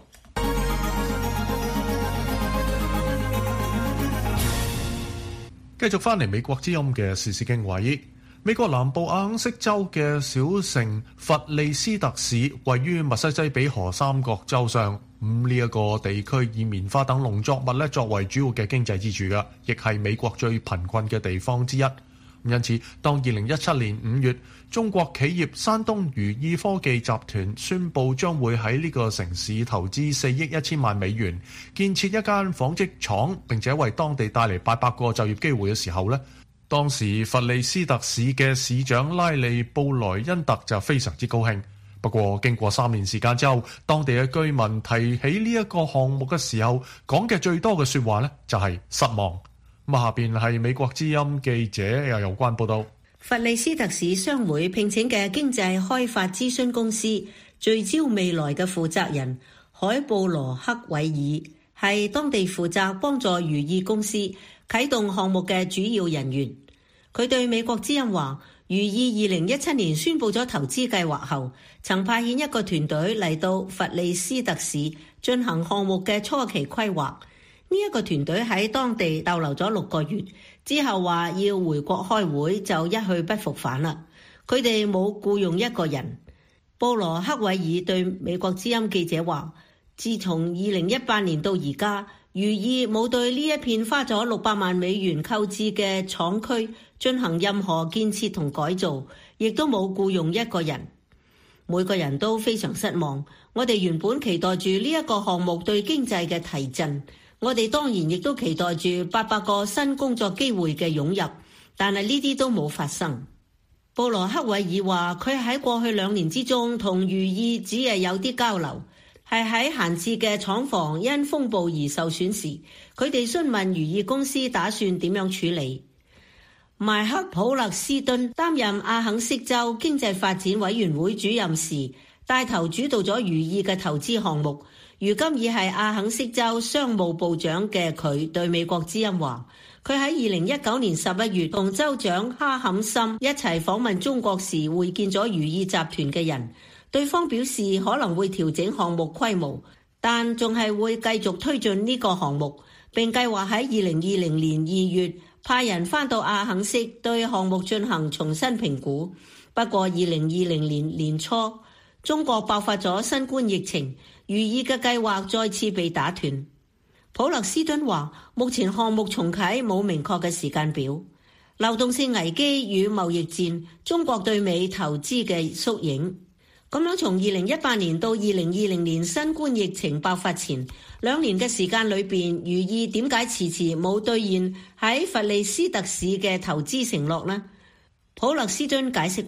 繼續翻嚟美國之音嘅時事經緯，美國南部阿肯色州嘅小城弗利斯特市位於密西西比河三角洲上，咁呢一個地區以棉花等農作物咧作為主要嘅經濟支柱嘅，亦係美國最貧困嘅地方之一。因此，當二零一七年五月，中國企業山東如意科技集團宣布將會喺呢個城市投資四億一千萬美元，建設一間紡織廠，並且為當地帶嚟八百個就業機會嘅時候呢，當時弗利斯特市嘅市長拉利布萊恩特就非常之高興。不過經過三年時間之後，當地嘅居民提起呢一個項目嘅時候，講嘅最多嘅說話呢，就係失望。咁下邊係美國之音記者又有關報道。 弗利斯特市商會聘請嘅經濟開發諮詢公司聚焦未來嘅負責人海布羅克韋爾係當地負責幫助如意公司啟動項目嘅主要人員。佢對美國之音話，如意二零一七年宣布咗投資計劃後，曾派遣一個團隊嚟到弗利斯特市進行項目嘅初期規劃。呢一個團隊喺當地逗留咗六個月，之後話要回國開會，就一去不復返啦。佢哋冇僱用一個人。布羅克韋爾對美國之音記者話，自從二零一八年到而家，如意冇對呢一片花咗六百萬美元購置嘅廠區進行任何建設同改造，亦都冇僱用一個人。每個人都非常失望。我哋原本期待住呢一個項目對經濟嘅提振。我哋當然亦都期待住八百個新工作機會嘅湧入，但係呢啲都冇發生。布羅克韋爾話，佢喺過去兩年之中同如意只係有啲交流，係喺閒置嘅廠房因風暴而受損時，佢哋詢問如意公司打算點樣處理。邁克普勒斯頓擔任阿肯色州經濟發展委員會主任時，帶頭主導咗如意嘅投資項目。如今已係阿肯色州商務部長嘅佢對美國之音話，佢喺二零一九年十一月同州長哈坎森一齊訪問中國時會見咗如意集團嘅人，對方表示可能會調整項目規模，但仲係會繼續推進呢個項目，並計劃喺二零二零年二月派人返到阿肯色對項目進行重新評估。不過二零二零年年初，中國爆發咗新冠疫情，如意嘅計劃再次被打斷。普勒斯頓話，目前項目重啟冇明確嘅時間表。流動性危機與貿易戰，中國對美投資嘅縮影。咁樣從二零一八年到二零二零年新冠疫情爆發前兩年嘅時間裏邊，如意點解遲遲冇兌現喺弗利斯特市嘅投資承諾呢？普勒斯頓解釋話，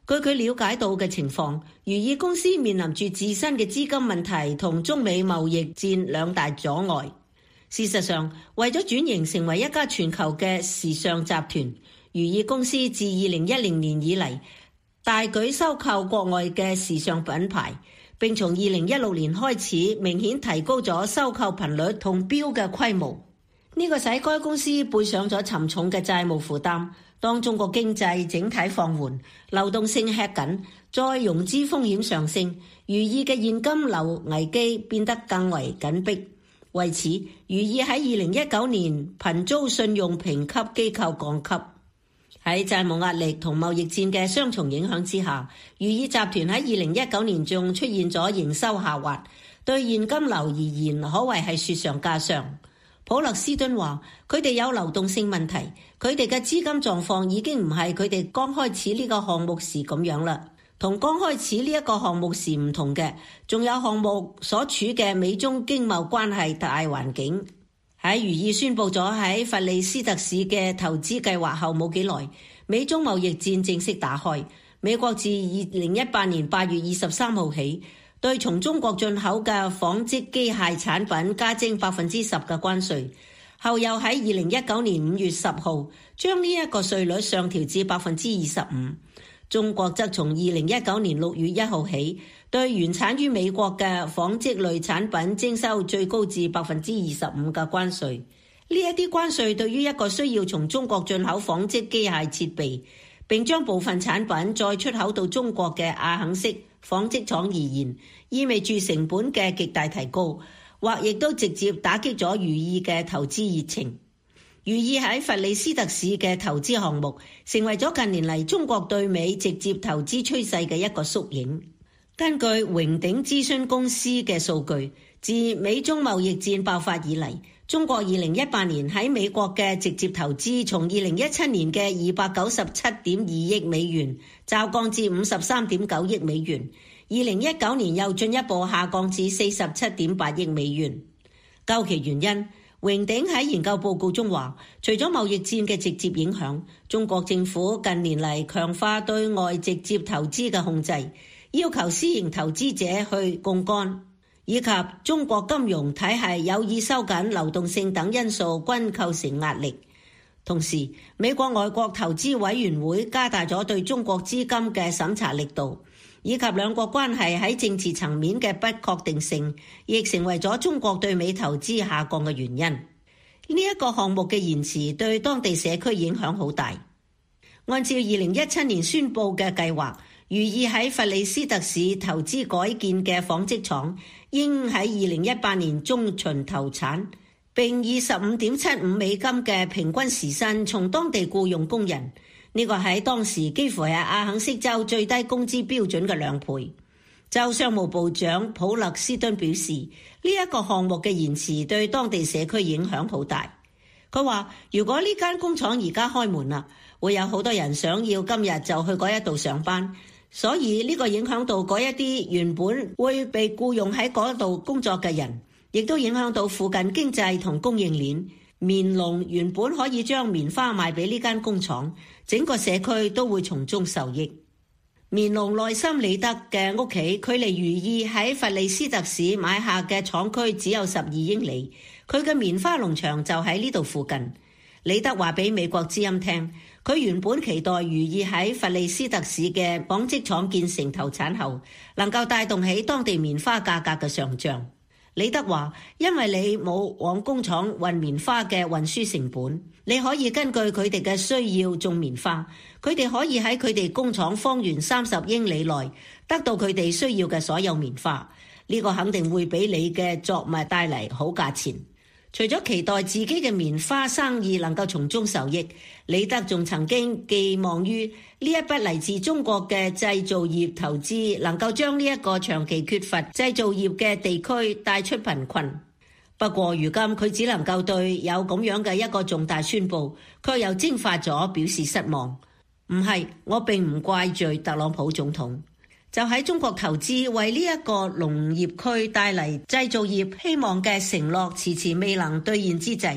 據佢了解到嘅情況，如意公司面臨住自身嘅資金問題同中美貿易戰兩大阻礙。事實上，為咗轉型成為一家全球嘅時尚集團，如意公司自二零一零年以嚟大舉收購國外嘅時尚品牌，並從二零一六年開始明顯提高咗收購頻率同標嘅規模。呢個使該公司背上咗沉重嘅債務負擔。當中國經濟整體放緩，流動性吃緊，再融資風險上升，如意嘅現金流危機變得更為緊迫。為此，如意喺二零一九年頻遭信用評級機構降級。喺債務壓力同貿易戰嘅雙重影響之下，如意集團喺二零一九年仲出現咗營收下滑，對現金流而言可謂係雪上加霜。普勒斯頓話：佢哋有流動性問題，佢哋嘅資金狀況已經唔係佢哋剛開始呢個項目時咁樣啦。同剛開始呢一個項目時唔同嘅，仲有項目所處嘅美中經貿關係大環境。喺如意宣布咗喺弗利斯特市嘅投資計劃後冇幾耐，美中貿易戰正式打開。美國自二零一八年八月二十三號起，對從中國進口嘅紡織機械產品加徵百分之十嘅關稅，後又喺二零一九年五月十號將呢一個稅率上調至百分之二十五。中國則從二零一九年六月一號起，對原產於美國嘅紡織類產品徵收最高至百分之二十五嘅關稅。呢一啲關稅對於一個需要從中國進口紡織機械設備，並將部分產品再出口到中國嘅阿肯色紡織廠而言，意味住成本嘅極大提高，或亦都直接打擊咗如意嘅投資熱情。如意喺弗里斯特市嘅投資項目，成為咗近年嚟中國對美直接投資趨勢嘅一個縮影。根據榮鼎諮詢公司嘅數據，自美中貿易戰爆發以嚟，中國二零一八年喺美國嘅直接投資從二零一七年嘅二百九十七點二億美元驟降至五十三點九億美元，二零一九年又進一步下降至四十七點八億美元。究其原因，榮鼎喺研究報告中話，除咗貿易戰嘅直接影響，中國政府近年嚟強化對外直接投資嘅控制，要求私營投資者去槓桿，以及中國金融體系有意收緊流動性等因素均構成壓力。同時，美國外國投資委員會加大咗對中國資金嘅審查力度，以及兩國關係喺政治層面嘅不確定性，亦成為咗中國對美投資下降嘅原因。呢一個項目嘅延遲對當地社區影響好大。按照二零一七年宣布嘅計劃，如意喺弗里斯特市投資改建嘅紡織廠應喺二零一八年中旬投產，並以十五點七五美金嘅平均時薪從當地僱用工人。呢個喺當時幾乎係阿肯色州最低工資標準嘅兩倍。州商務部長普勒斯頓表示，呢、這、一個項目嘅延遲對當地社區影響好大。佢話：如果呢間工廠而家開門啦，會有好多人想要今日就去嗰一度上班，所以呢個影響到嗰一啲原本會被僱用喺嗰度工作嘅人，亦都影響到附近經濟同供應鏈。棉農原本可以將棉花賣俾呢間工廠，整個社區都會從中受益。棉農內森里德嘅屋企距離如意喺弗利斯特市買下嘅廠區只有十二英里，佢嘅棉花農場就喺呢度附近。里德話俾美國之音聽，佢原本期待如意喺弗利斯特市嘅紡織廠建成投產後，能夠帶動起當地棉花價格嘅上漲。李德話：因為你冇往工廠運棉花嘅運輸成本，你可以根據佢哋嘅需要種棉花，佢哋可以喺佢哋工廠方圓三十英里內得到佢哋需要嘅所有棉花。呢個肯定會俾你嘅作物帶嚟好價錢。除咗期待自己嘅棉花生意能夠從中受益，李德仲曾經寄望於呢一筆嚟自中國嘅製造業投資能夠將呢一個長期缺乏製造業嘅地區帶出貧困。不過如今佢只能夠對有咁樣嘅一個重大宣佈，卻又蒸發咗，表示失望。唔係，我並唔怪罪特朗普總統。就喺中國投資為呢一個農業區帶嚟製造業希望嘅承諾遲遲未能兌現之際，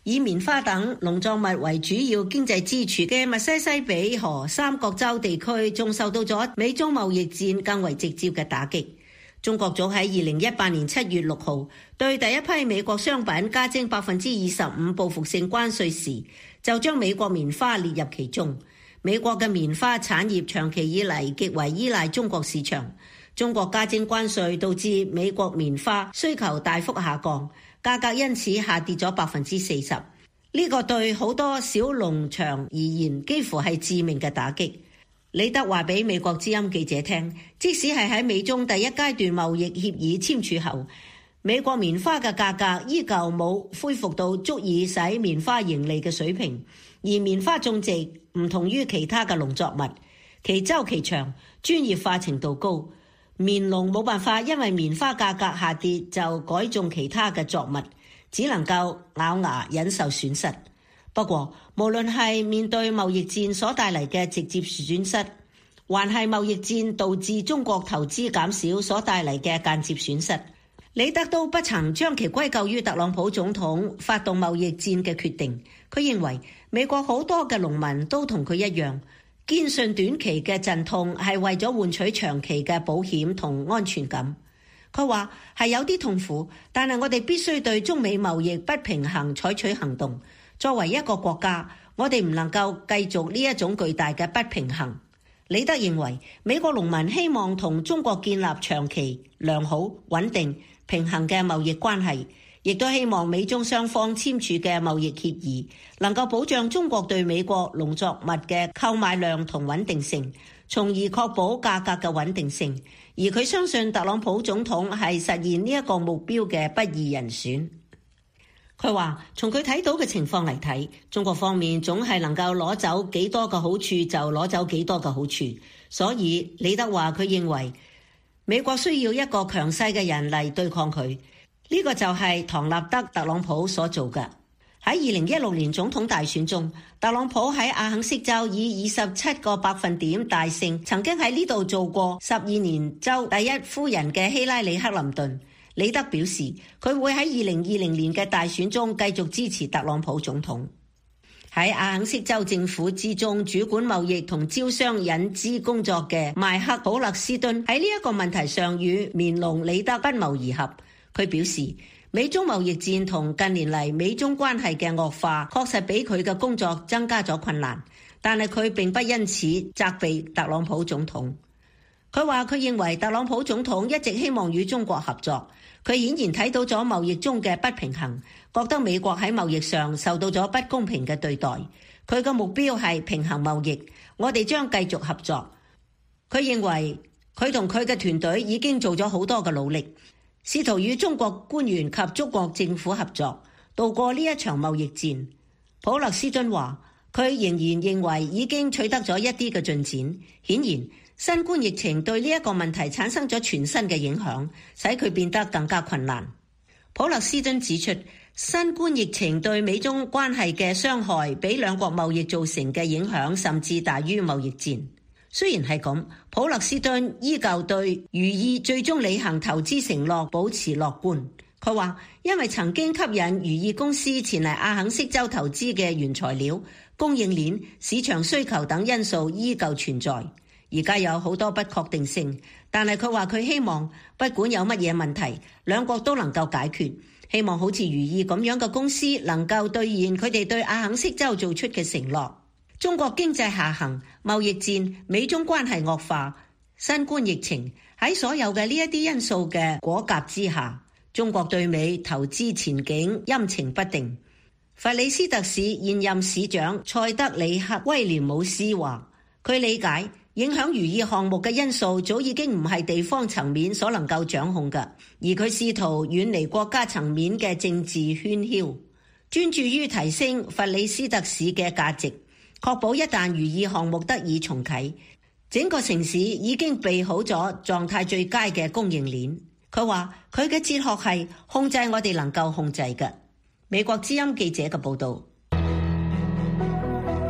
以棉花等農作物為主要經濟支柱嘅密西西比河三角洲地區，仲受到咗美中貿易戰更為直接嘅打擊。中國早喺二零一八年七月六號對第一批美國商品加徵百分之二十五報復性關稅時，就將美國棉花列入其中。美國嘅棉花產業長期以嚟極為依賴中國市場，中國加徵關稅導致美國棉花需求大幅下降，價格因此下跌咗百分之四十。呢個對好多小農場而言幾乎係致命嘅打擊。李德話俾美國之音記者聽，即使係喺美中第一階段貿易協議簽署後，美國棉花嘅價格依舊冇恢復到足以使棉花盈利嘅水平。而棉花種植唔同於其他嘅農作物，其週期長、專業化程度高，棉農冇辦法因為棉花價格下跌就改種其他嘅作物，只能夠咬牙忍受損失。不過，無論係面對貿易戰所帶嚟嘅直接損失，還係貿易戰導致中國投資減少所帶嚟嘅間接損失，李德都不曾將其歸咎於特朗普總統發動貿易戰嘅決定。佢認為美國好多嘅農民都同佢一樣，堅信短期嘅陣痛係為咗換取長期嘅保險同安全感。佢話係有啲痛苦，但係我哋必須對中美貿易不平衡採取行動。作為一個國家，我哋唔能夠繼續呢一種巨大嘅不平衡。李德認為美國農民希望同中國建立長期良好、穩定、平衡嘅貿易關係，亦都希望美中雙方簽署嘅貿易協議能夠保障中國對美國農作物嘅購買量同穩定性，從而確保價格嘅穩定性。而佢相信特朗普總統係實現呢一個目標嘅不二人選。佢話從佢睇到嘅情況嚟睇，中國方面總係能夠攞走幾多個好處就攞走幾多個好處，所以李德話佢認為美國需要一個強勢嘅人嚟對抗佢。呢個就係唐納德特朗普所做嘅。喺二零一六年總統大選中，特朗普喺阿肯色州以二十七個百分點大勝曾經喺呢度做過十二年州第一夫人嘅希拉里克林頓。李德表示佢會喺二零二零年嘅大選中繼續支持特朗普總統。喺阿肯色州政府之中主管貿易同招商引資工作嘅邁克普勒斯頓喺呢一個問題上與棉農李德不謀而合。佢表示美中貿易戰同近年嚟美中關係嘅惡化確實俾佢嘅工作增加咗困難，但係佢並不因此責備特朗普總統。佢話佢認為特朗普總統一直希望與中國合作，佢顯然睇到咗貿易中嘅不平衡，覺得美國喺貿易上受到咗不公平嘅對待。佢嘅目標係平衡貿易，我哋將繼續合作。佢認為佢同佢嘅團隊已經做咗好多嘅努力，試圖與中國官員及中國政府合作，度過呢一場貿易戰。普勒斯頓話佢仍然認為已經取得咗一啲嘅進展。顯然新冠疫情對呢一個問題產生咗全新嘅影響，使佢變得更加困難。普勒斯頓指出，新冠疫情對美中關係嘅傷害比兩國貿易造成嘅影響甚至大於貿易戰。雖然係咁，普勒斯頓依舊對如意最終履行投資承諾保持樂觀。佢話因為曾經吸引如意公司前嚟阿肯色州投資嘅原材料、供應鏈、市場需求等因素依舊存在。而家有好多不確定性，但係佢話佢希望不管有乜嘢問題，兩國都能夠解決。希望好似如意咁樣嘅公司能夠兌現佢哋對阿肯色州做出嘅承諾。中國經濟下行、貿易戰、美中關係惡化、新冠疫情，喺所有嘅呢一啲因素嘅裹挾之下，中國對美投資前景陰晴不定。弗里斯特市現任市長塞德里克威廉姆斯話，佢理解影響如意項目嘅因素早已經唔係地方層面所能夠掌控嘅，而佢試圖遠離國家層面嘅政治喧囂，專注於提升弗里斯特市嘅價值，確保一旦如意項目得以重啟，整個城市已經備好咗狀態最佳嘅供應鏈。佢話佢嘅哲學係控制我哋能夠控制嘅。美國之音記者嘅報道。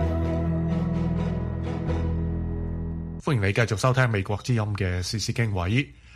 歡迎你繼續收聽美國之音嘅時事經緯。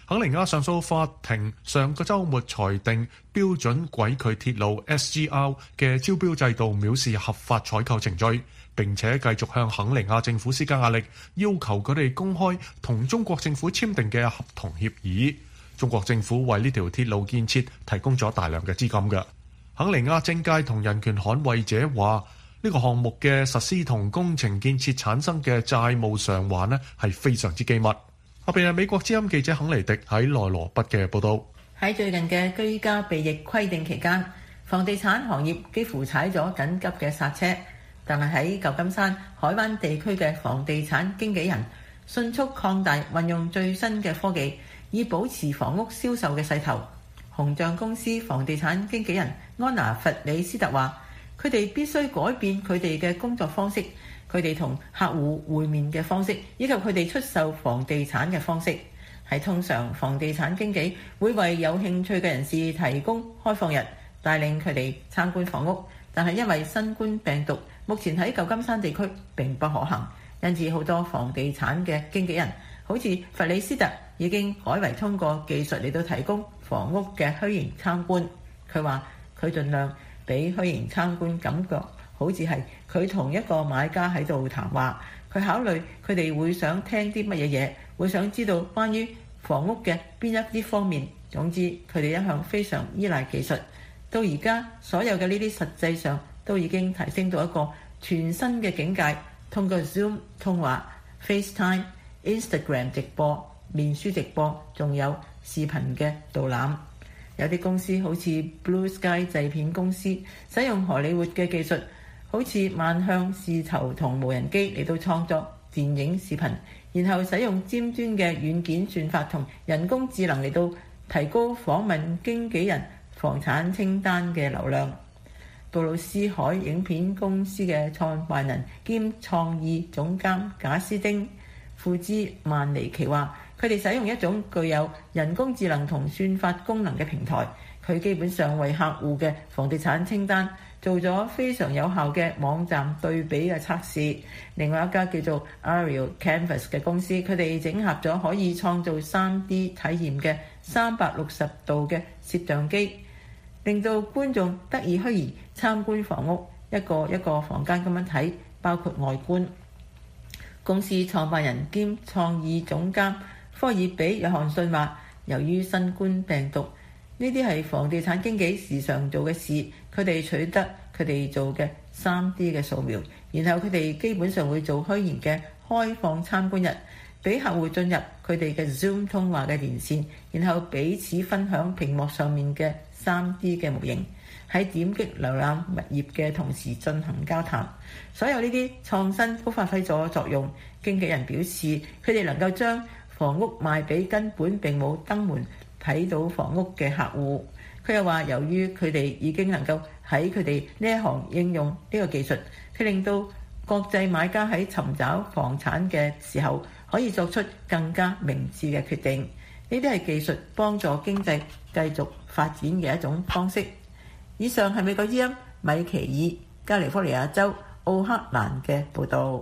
肯尼亞上訴法庭上個週末裁定標準軌距鐵路 S G R 嘅招標制度藐視合法採購程序，並且繼續向肯尼亞政府施加壓力，要求佢哋公開同中國政府簽訂嘅合同協議。中國政府為呢條鐵路建設提供咗大量嘅資金嘅。肯尼亞政界同人權捍衛者話，呢個項目嘅實施同工程建設產生嘅債務償還呢係非常之機密。下邊係美國之音記者肯尼迪喺內羅畢嘅報道。 喺最近嘅居家避疫規定期間，房地產行業幾乎踩咗緊急嘅剎車，但係喺舊金山海灣地區嘅房地產經紀人迅速擴大運用最新嘅科技，以保持房屋銷售嘅勢頭。紅象公司房地產經紀人安娜弗里斯特話，佢哋必須改變佢哋嘅工作方式，佢哋同客戶會面嘅方式，以及佢哋出售房地產嘅方式。係通常房地產經紀會為有興趣嘅人士提供開放日，帶領佢哋參觀房屋。但係因為新冠病毒，目前喺舊金山地區並不可行，因此好多房地產嘅經紀人，好似弗里斯特，已經改為通過技術嚟到提供房屋嘅虛擬參觀。佢話佢盡量俾虛擬參觀感覺好似係佢同一個買家喺度談話。佢考慮佢哋會想聽啲乜嘢嘢，會想知道關於房屋嘅邊一啲方面。總之佢哋一向非常依賴技術，到而家所有嘅呢啲實際上都已經提升到一個全新嘅境界。通過 Zoom 通話、FaceTime、Instagram 直播、面書直播，仲有視頻嘅導覽。有啲公司好似 Blue Sky 製片公司，使用荷里活嘅技術，好似萬向視頭同無人機嚟到創作電影視頻，然後使用尖端嘅軟件算法同人工智能嚟到提高訪問經紀人房產清單嘅流量。布魯斯海影片公司嘅創辦人兼創意總監賈斯丁庫茲曼尼奇話，佢哋使用一種具有人工智能同算法功能嘅平台，佢基本上為客戶嘅房地產清單做咗非常有效嘅網站對比嘅測試。另外一家叫做 Arial Canvas 嘅公司，佢哋整合咗可以創造 三 D 體驗嘅三百六十度嘅攝像機，令到觀眾得以虛擬參觀房屋，一個一個房間咁樣睇，包括外觀。公司創辦人兼創意總監科爾比約翰遜話，由於新冠病毒，呢啲係房地產經紀時常做嘅事。佢哋取得佢哋做嘅 三 D 嘅掃描，然後佢哋基本上會做虛擬嘅開放參觀日，俾客戶進入佢哋嘅 Zoom 通話嘅連線，然後彼此分享屏幕上面嘅 三 D 嘅模型，喺點擊瀏覽物業嘅同時進行交談。所有呢啲創新都發揮咗作用。經紀人表示，佢哋能夠將房屋賣俾根本並冇登門睇到房屋嘅客戶。佢又話，由於佢哋已經能夠喺佢哋呢一行應用呢個技術，佢令到國際買家喺尋找房產嘅時候可以作出更加明智嘅決定。呢啲係技術幫助經濟繼續發展嘅一種方式。以上係美國之音米奇爾加利福尼亞州奧克蘭嘅報導。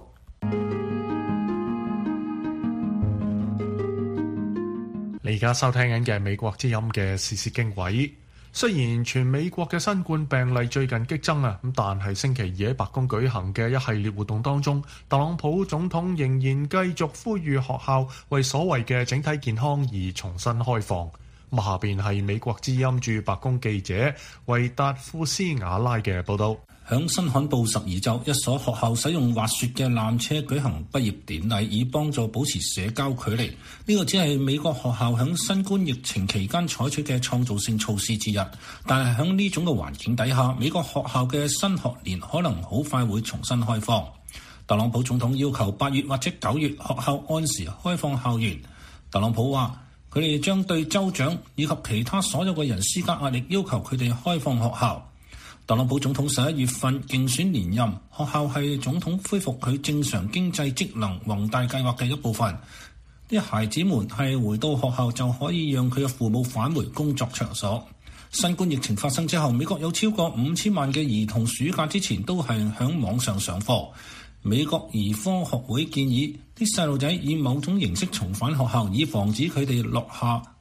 你而家收聽緊嘅美國之音嘅時事經緯。雖然全美國嘅新冠病例最近激增啊，咁但係星期二喺白宮舉行嘅一系列活動當中，特朗普總統仍然繼續呼籲學校為所謂嘅整體健康而重新開放。咁下邊係美國之音駐白宮記者維達夫斯瓦拉嘅報導。 響新罕布什爾州，一所學校使用滑雪嘅纜車舉行畢業典禮，以幫助保持社交距離。呢個只係美國學校響新冠疫情期間採取嘅創造性措施之一。但係響呢種嘅環境底下，美國學校嘅新學年可能好快會重新開放。特朗普總統要求八月或者九月學校按時開放校園。特朗普話佢哋將對州長以及其他所有嘅人施加壓力，要求佢哋開放學校。特朗普總統十一月份競選連任，學校係總統恢復佢正常經濟職能宏大計劃嘅一部分。啲孩子們係回到學校就可以讓佢嘅父母返回工作場所。新冠疫情發生之後，美國有超過五千萬嘅兒童暑假之前都係響網上上課。美國兒科學會建議啲細路仔以某種形式重返學校，以防止佢哋落下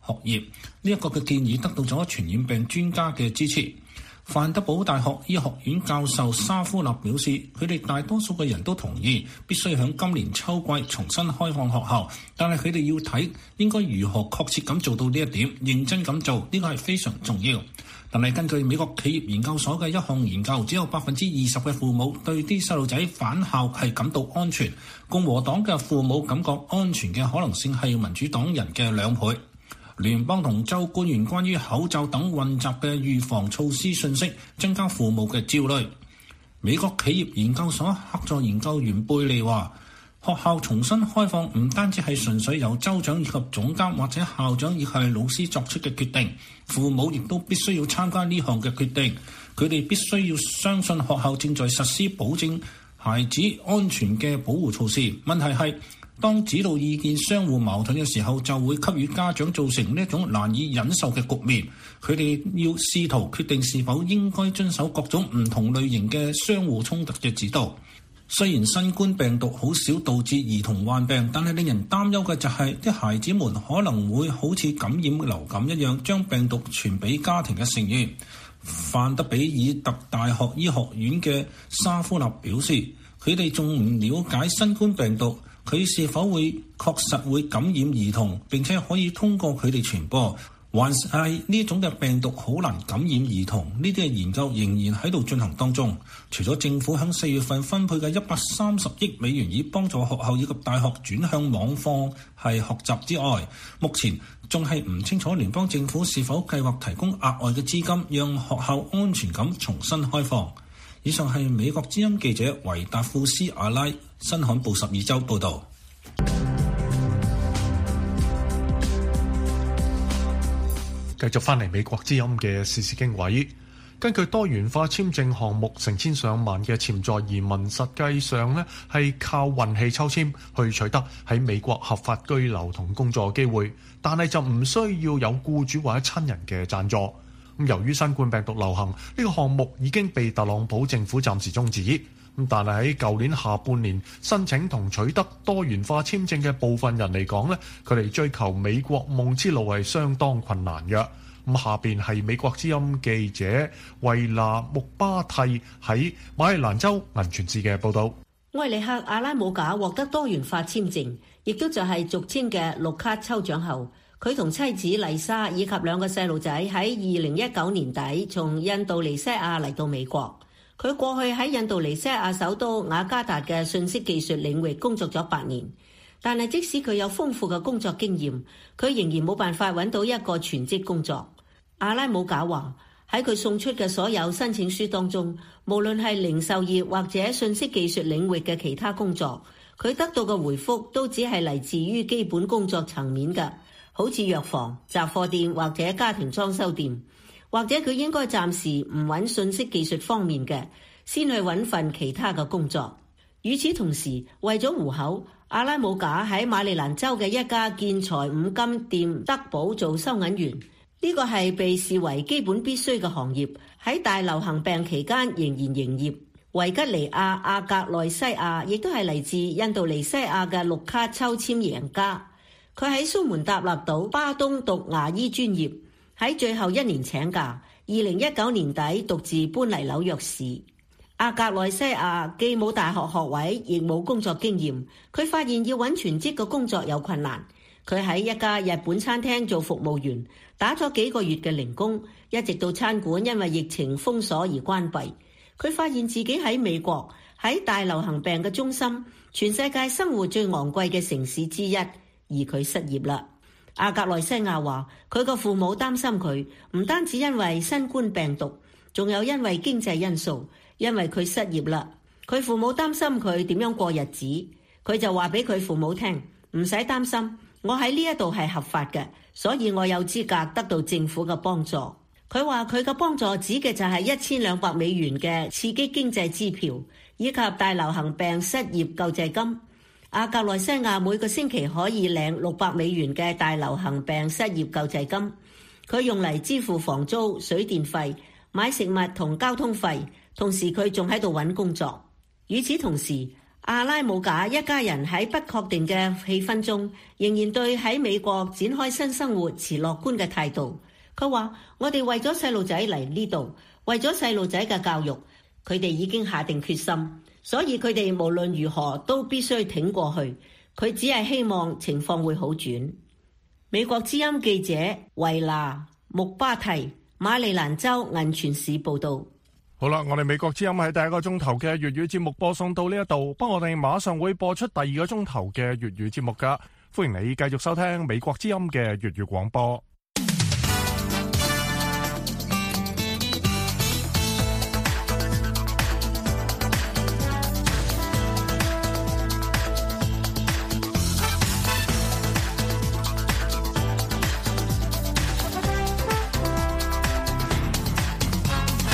學業。呢一個嘅建議得到咗傳染病專家嘅支持。范德堡大學醫學院教授沙夫納表示，佢哋大多數嘅人都同意必須喺今年秋季重新開放學校，但係佢哋要睇應該如何確切咁做到呢一點，認真咁做，呢個係非常重要。但係根據美國企業研究所嘅一項研究，只有百分之二十嘅父母對啲細路仔返校係感到安全。共和黨嘅父母感覺安全嘅可能性係民主黨人嘅兩倍。聯邦同州官員關於口罩等混雜嘅預防措施信息，增加父母嘅焦慮。美國企業研究所客座研究員貝利話，學校重新開放唔單止係純粹由州長以及總監或者校長以及老師作出嘅決定，父母亦都必須要參加呢項嘅決定。佢哋必須要相信學校正在實施保證孩子安全嘅保護措施。問題係，當指導意見相互矛盾嘅時候，就會給予家長造成呢一種難以忍受嘅局面。佢哋要試圖決定是否應該遵守各種唔同類型嘅相互衝突嘅指導。雖然新冠病毒好少導致兒童患病，但係令人擔憂嘅就係啲孩子們可能會好似感染流感一樣，將病毒傳俾家庭嘅成員。范德比爾特大學醫學院嘅沙夫納表示，佢哋仲唔了解新冠病毒佢是否會確實會感染兒童，並且可以通過佢哋傳播，還係呢種嘅病毒好難感染兒童？呢啲嘅研究仍然喺度進行當中。除咗政府喺四月份分配嘅一百三十億美元以幫助學校以及大學轉向網課係學習之外，目前仲係唔清楚聯邦政府是否計劃提供額外嘅資金，讓學校安全咁重新開放。以上係美國之音記者維達富斯阿拉新罕布什爾州報導。 繼續翻嚟美國之音嘅時事經緯，根據多元化簽證項目，成千上萬嘅潛在移民實際上呢係靠運氣抽簽去取得喺美國合法居留同工作機會，但係就唔需要有僱主或者親人嘅贊助。咁由於新冠病毒流行，呢個項目已經被特朗普政府暫時終止。咁但係喺舊年下半年申請同取得多元化簽證嘅部分人嚟講呢，佢哋追求美國夢之路係相當困難嘅。咁下邊係美國之音記者維娜穆巴蒂喺馬里蘭州銀泉市嘅報導。 埃里克阿拉姆賈獲得多元化簽證，亦都就係俗稱嘅綠卡抽獎後，佢同妻子麗莎以及兩個細路仔喺二零一九年底從印度尼西亞嚟到美國。佢過去喺印度尼西亞首都雅加達嘅信息技術領域工作咗八年，但係即使佢有豐富嘅工作經驗，佢仍然冇辦法揾到一個全職工作。阿拉姆賈話喺佢送出嘅所有申請書當中，無論係零售業或者信息技術領域嘅其他工作，佢得到嘅回覆都只係嚟自於基本工作層面嘅，好似藥房、雜貨店或者家庭裝修店。或者佢應該暫時唔揾信息技術方面嘅，先去揾份其他嘅工作。與此同時，為咗糊口，阿拉姆賈喺馬里蘭州嘅一家建材五金店德寶做收銀員。呢個係被視為基本必須嘅行業，喺大流行病期間仍然營業。維吉尼亞阿格內西亞亦都係嚟自印度尼西亞嘅綠卡抽籤贏家。佢喺蘇門答臘島巴東讀牙醫專業。喺最後一年請假，二零一九年底獨自搬嚟紐約市。阿格內西亞既冇大學學位，亦冇工作經驗。佢發現要揾全職嘅工作有困難。佢喺一家日本餐廳做服務員，打咗幾個月嘅零工，一直到餐館因為疫情封鎖而關閉。佢發現自己喺美國，喺大流行病嘅中心，全世界生活最昂貴嘅城市之一，而佢失業啦。阿格內西亞話佢個父母擔心佢，唔單止因為新冠病毒，仲有因為經濟因素，因為佢失業啦。佢父母擔心佢點樣過日子，佢就話俾佢父母聽，唔使擔心，我喺呢一度係合法嘅，所以我有資格得到政府嘅幫助。佢話佢嘅幫助指嘅就係一千兩百美元嘅刺激經濟支票，以及大流行病失業救濟金。阿格內西亞每個星期可以領六百美元嘅大流行病失業救濟金，佢用嚟支付房租、水電費、買食物同交通費，同時佢仲喺度揾工作。與此同時， 阿拉姆賈一家人喺不確定嘅氣氛中，仍然對喺美國展開新生活持樂觀嘅態度。佢話：我哋為咗細路仔嚟呢度，為咗細路仔嘅教育，佢哋已經下定決心，所以佢哋無論如何都必須挺過去。佢只係希望情況會好轉。美國之音記者維娜穆巴提，馬里蘭州銀泉市報道。 好啦，我哋美國之音喺第一個鐘頭嘅粵語節目播送到呢一度，不過我哋馬上會播出第二個鐘頭嘅粵語節目噶，歡迎你繼續收聽美國之音嘅粵語廣播。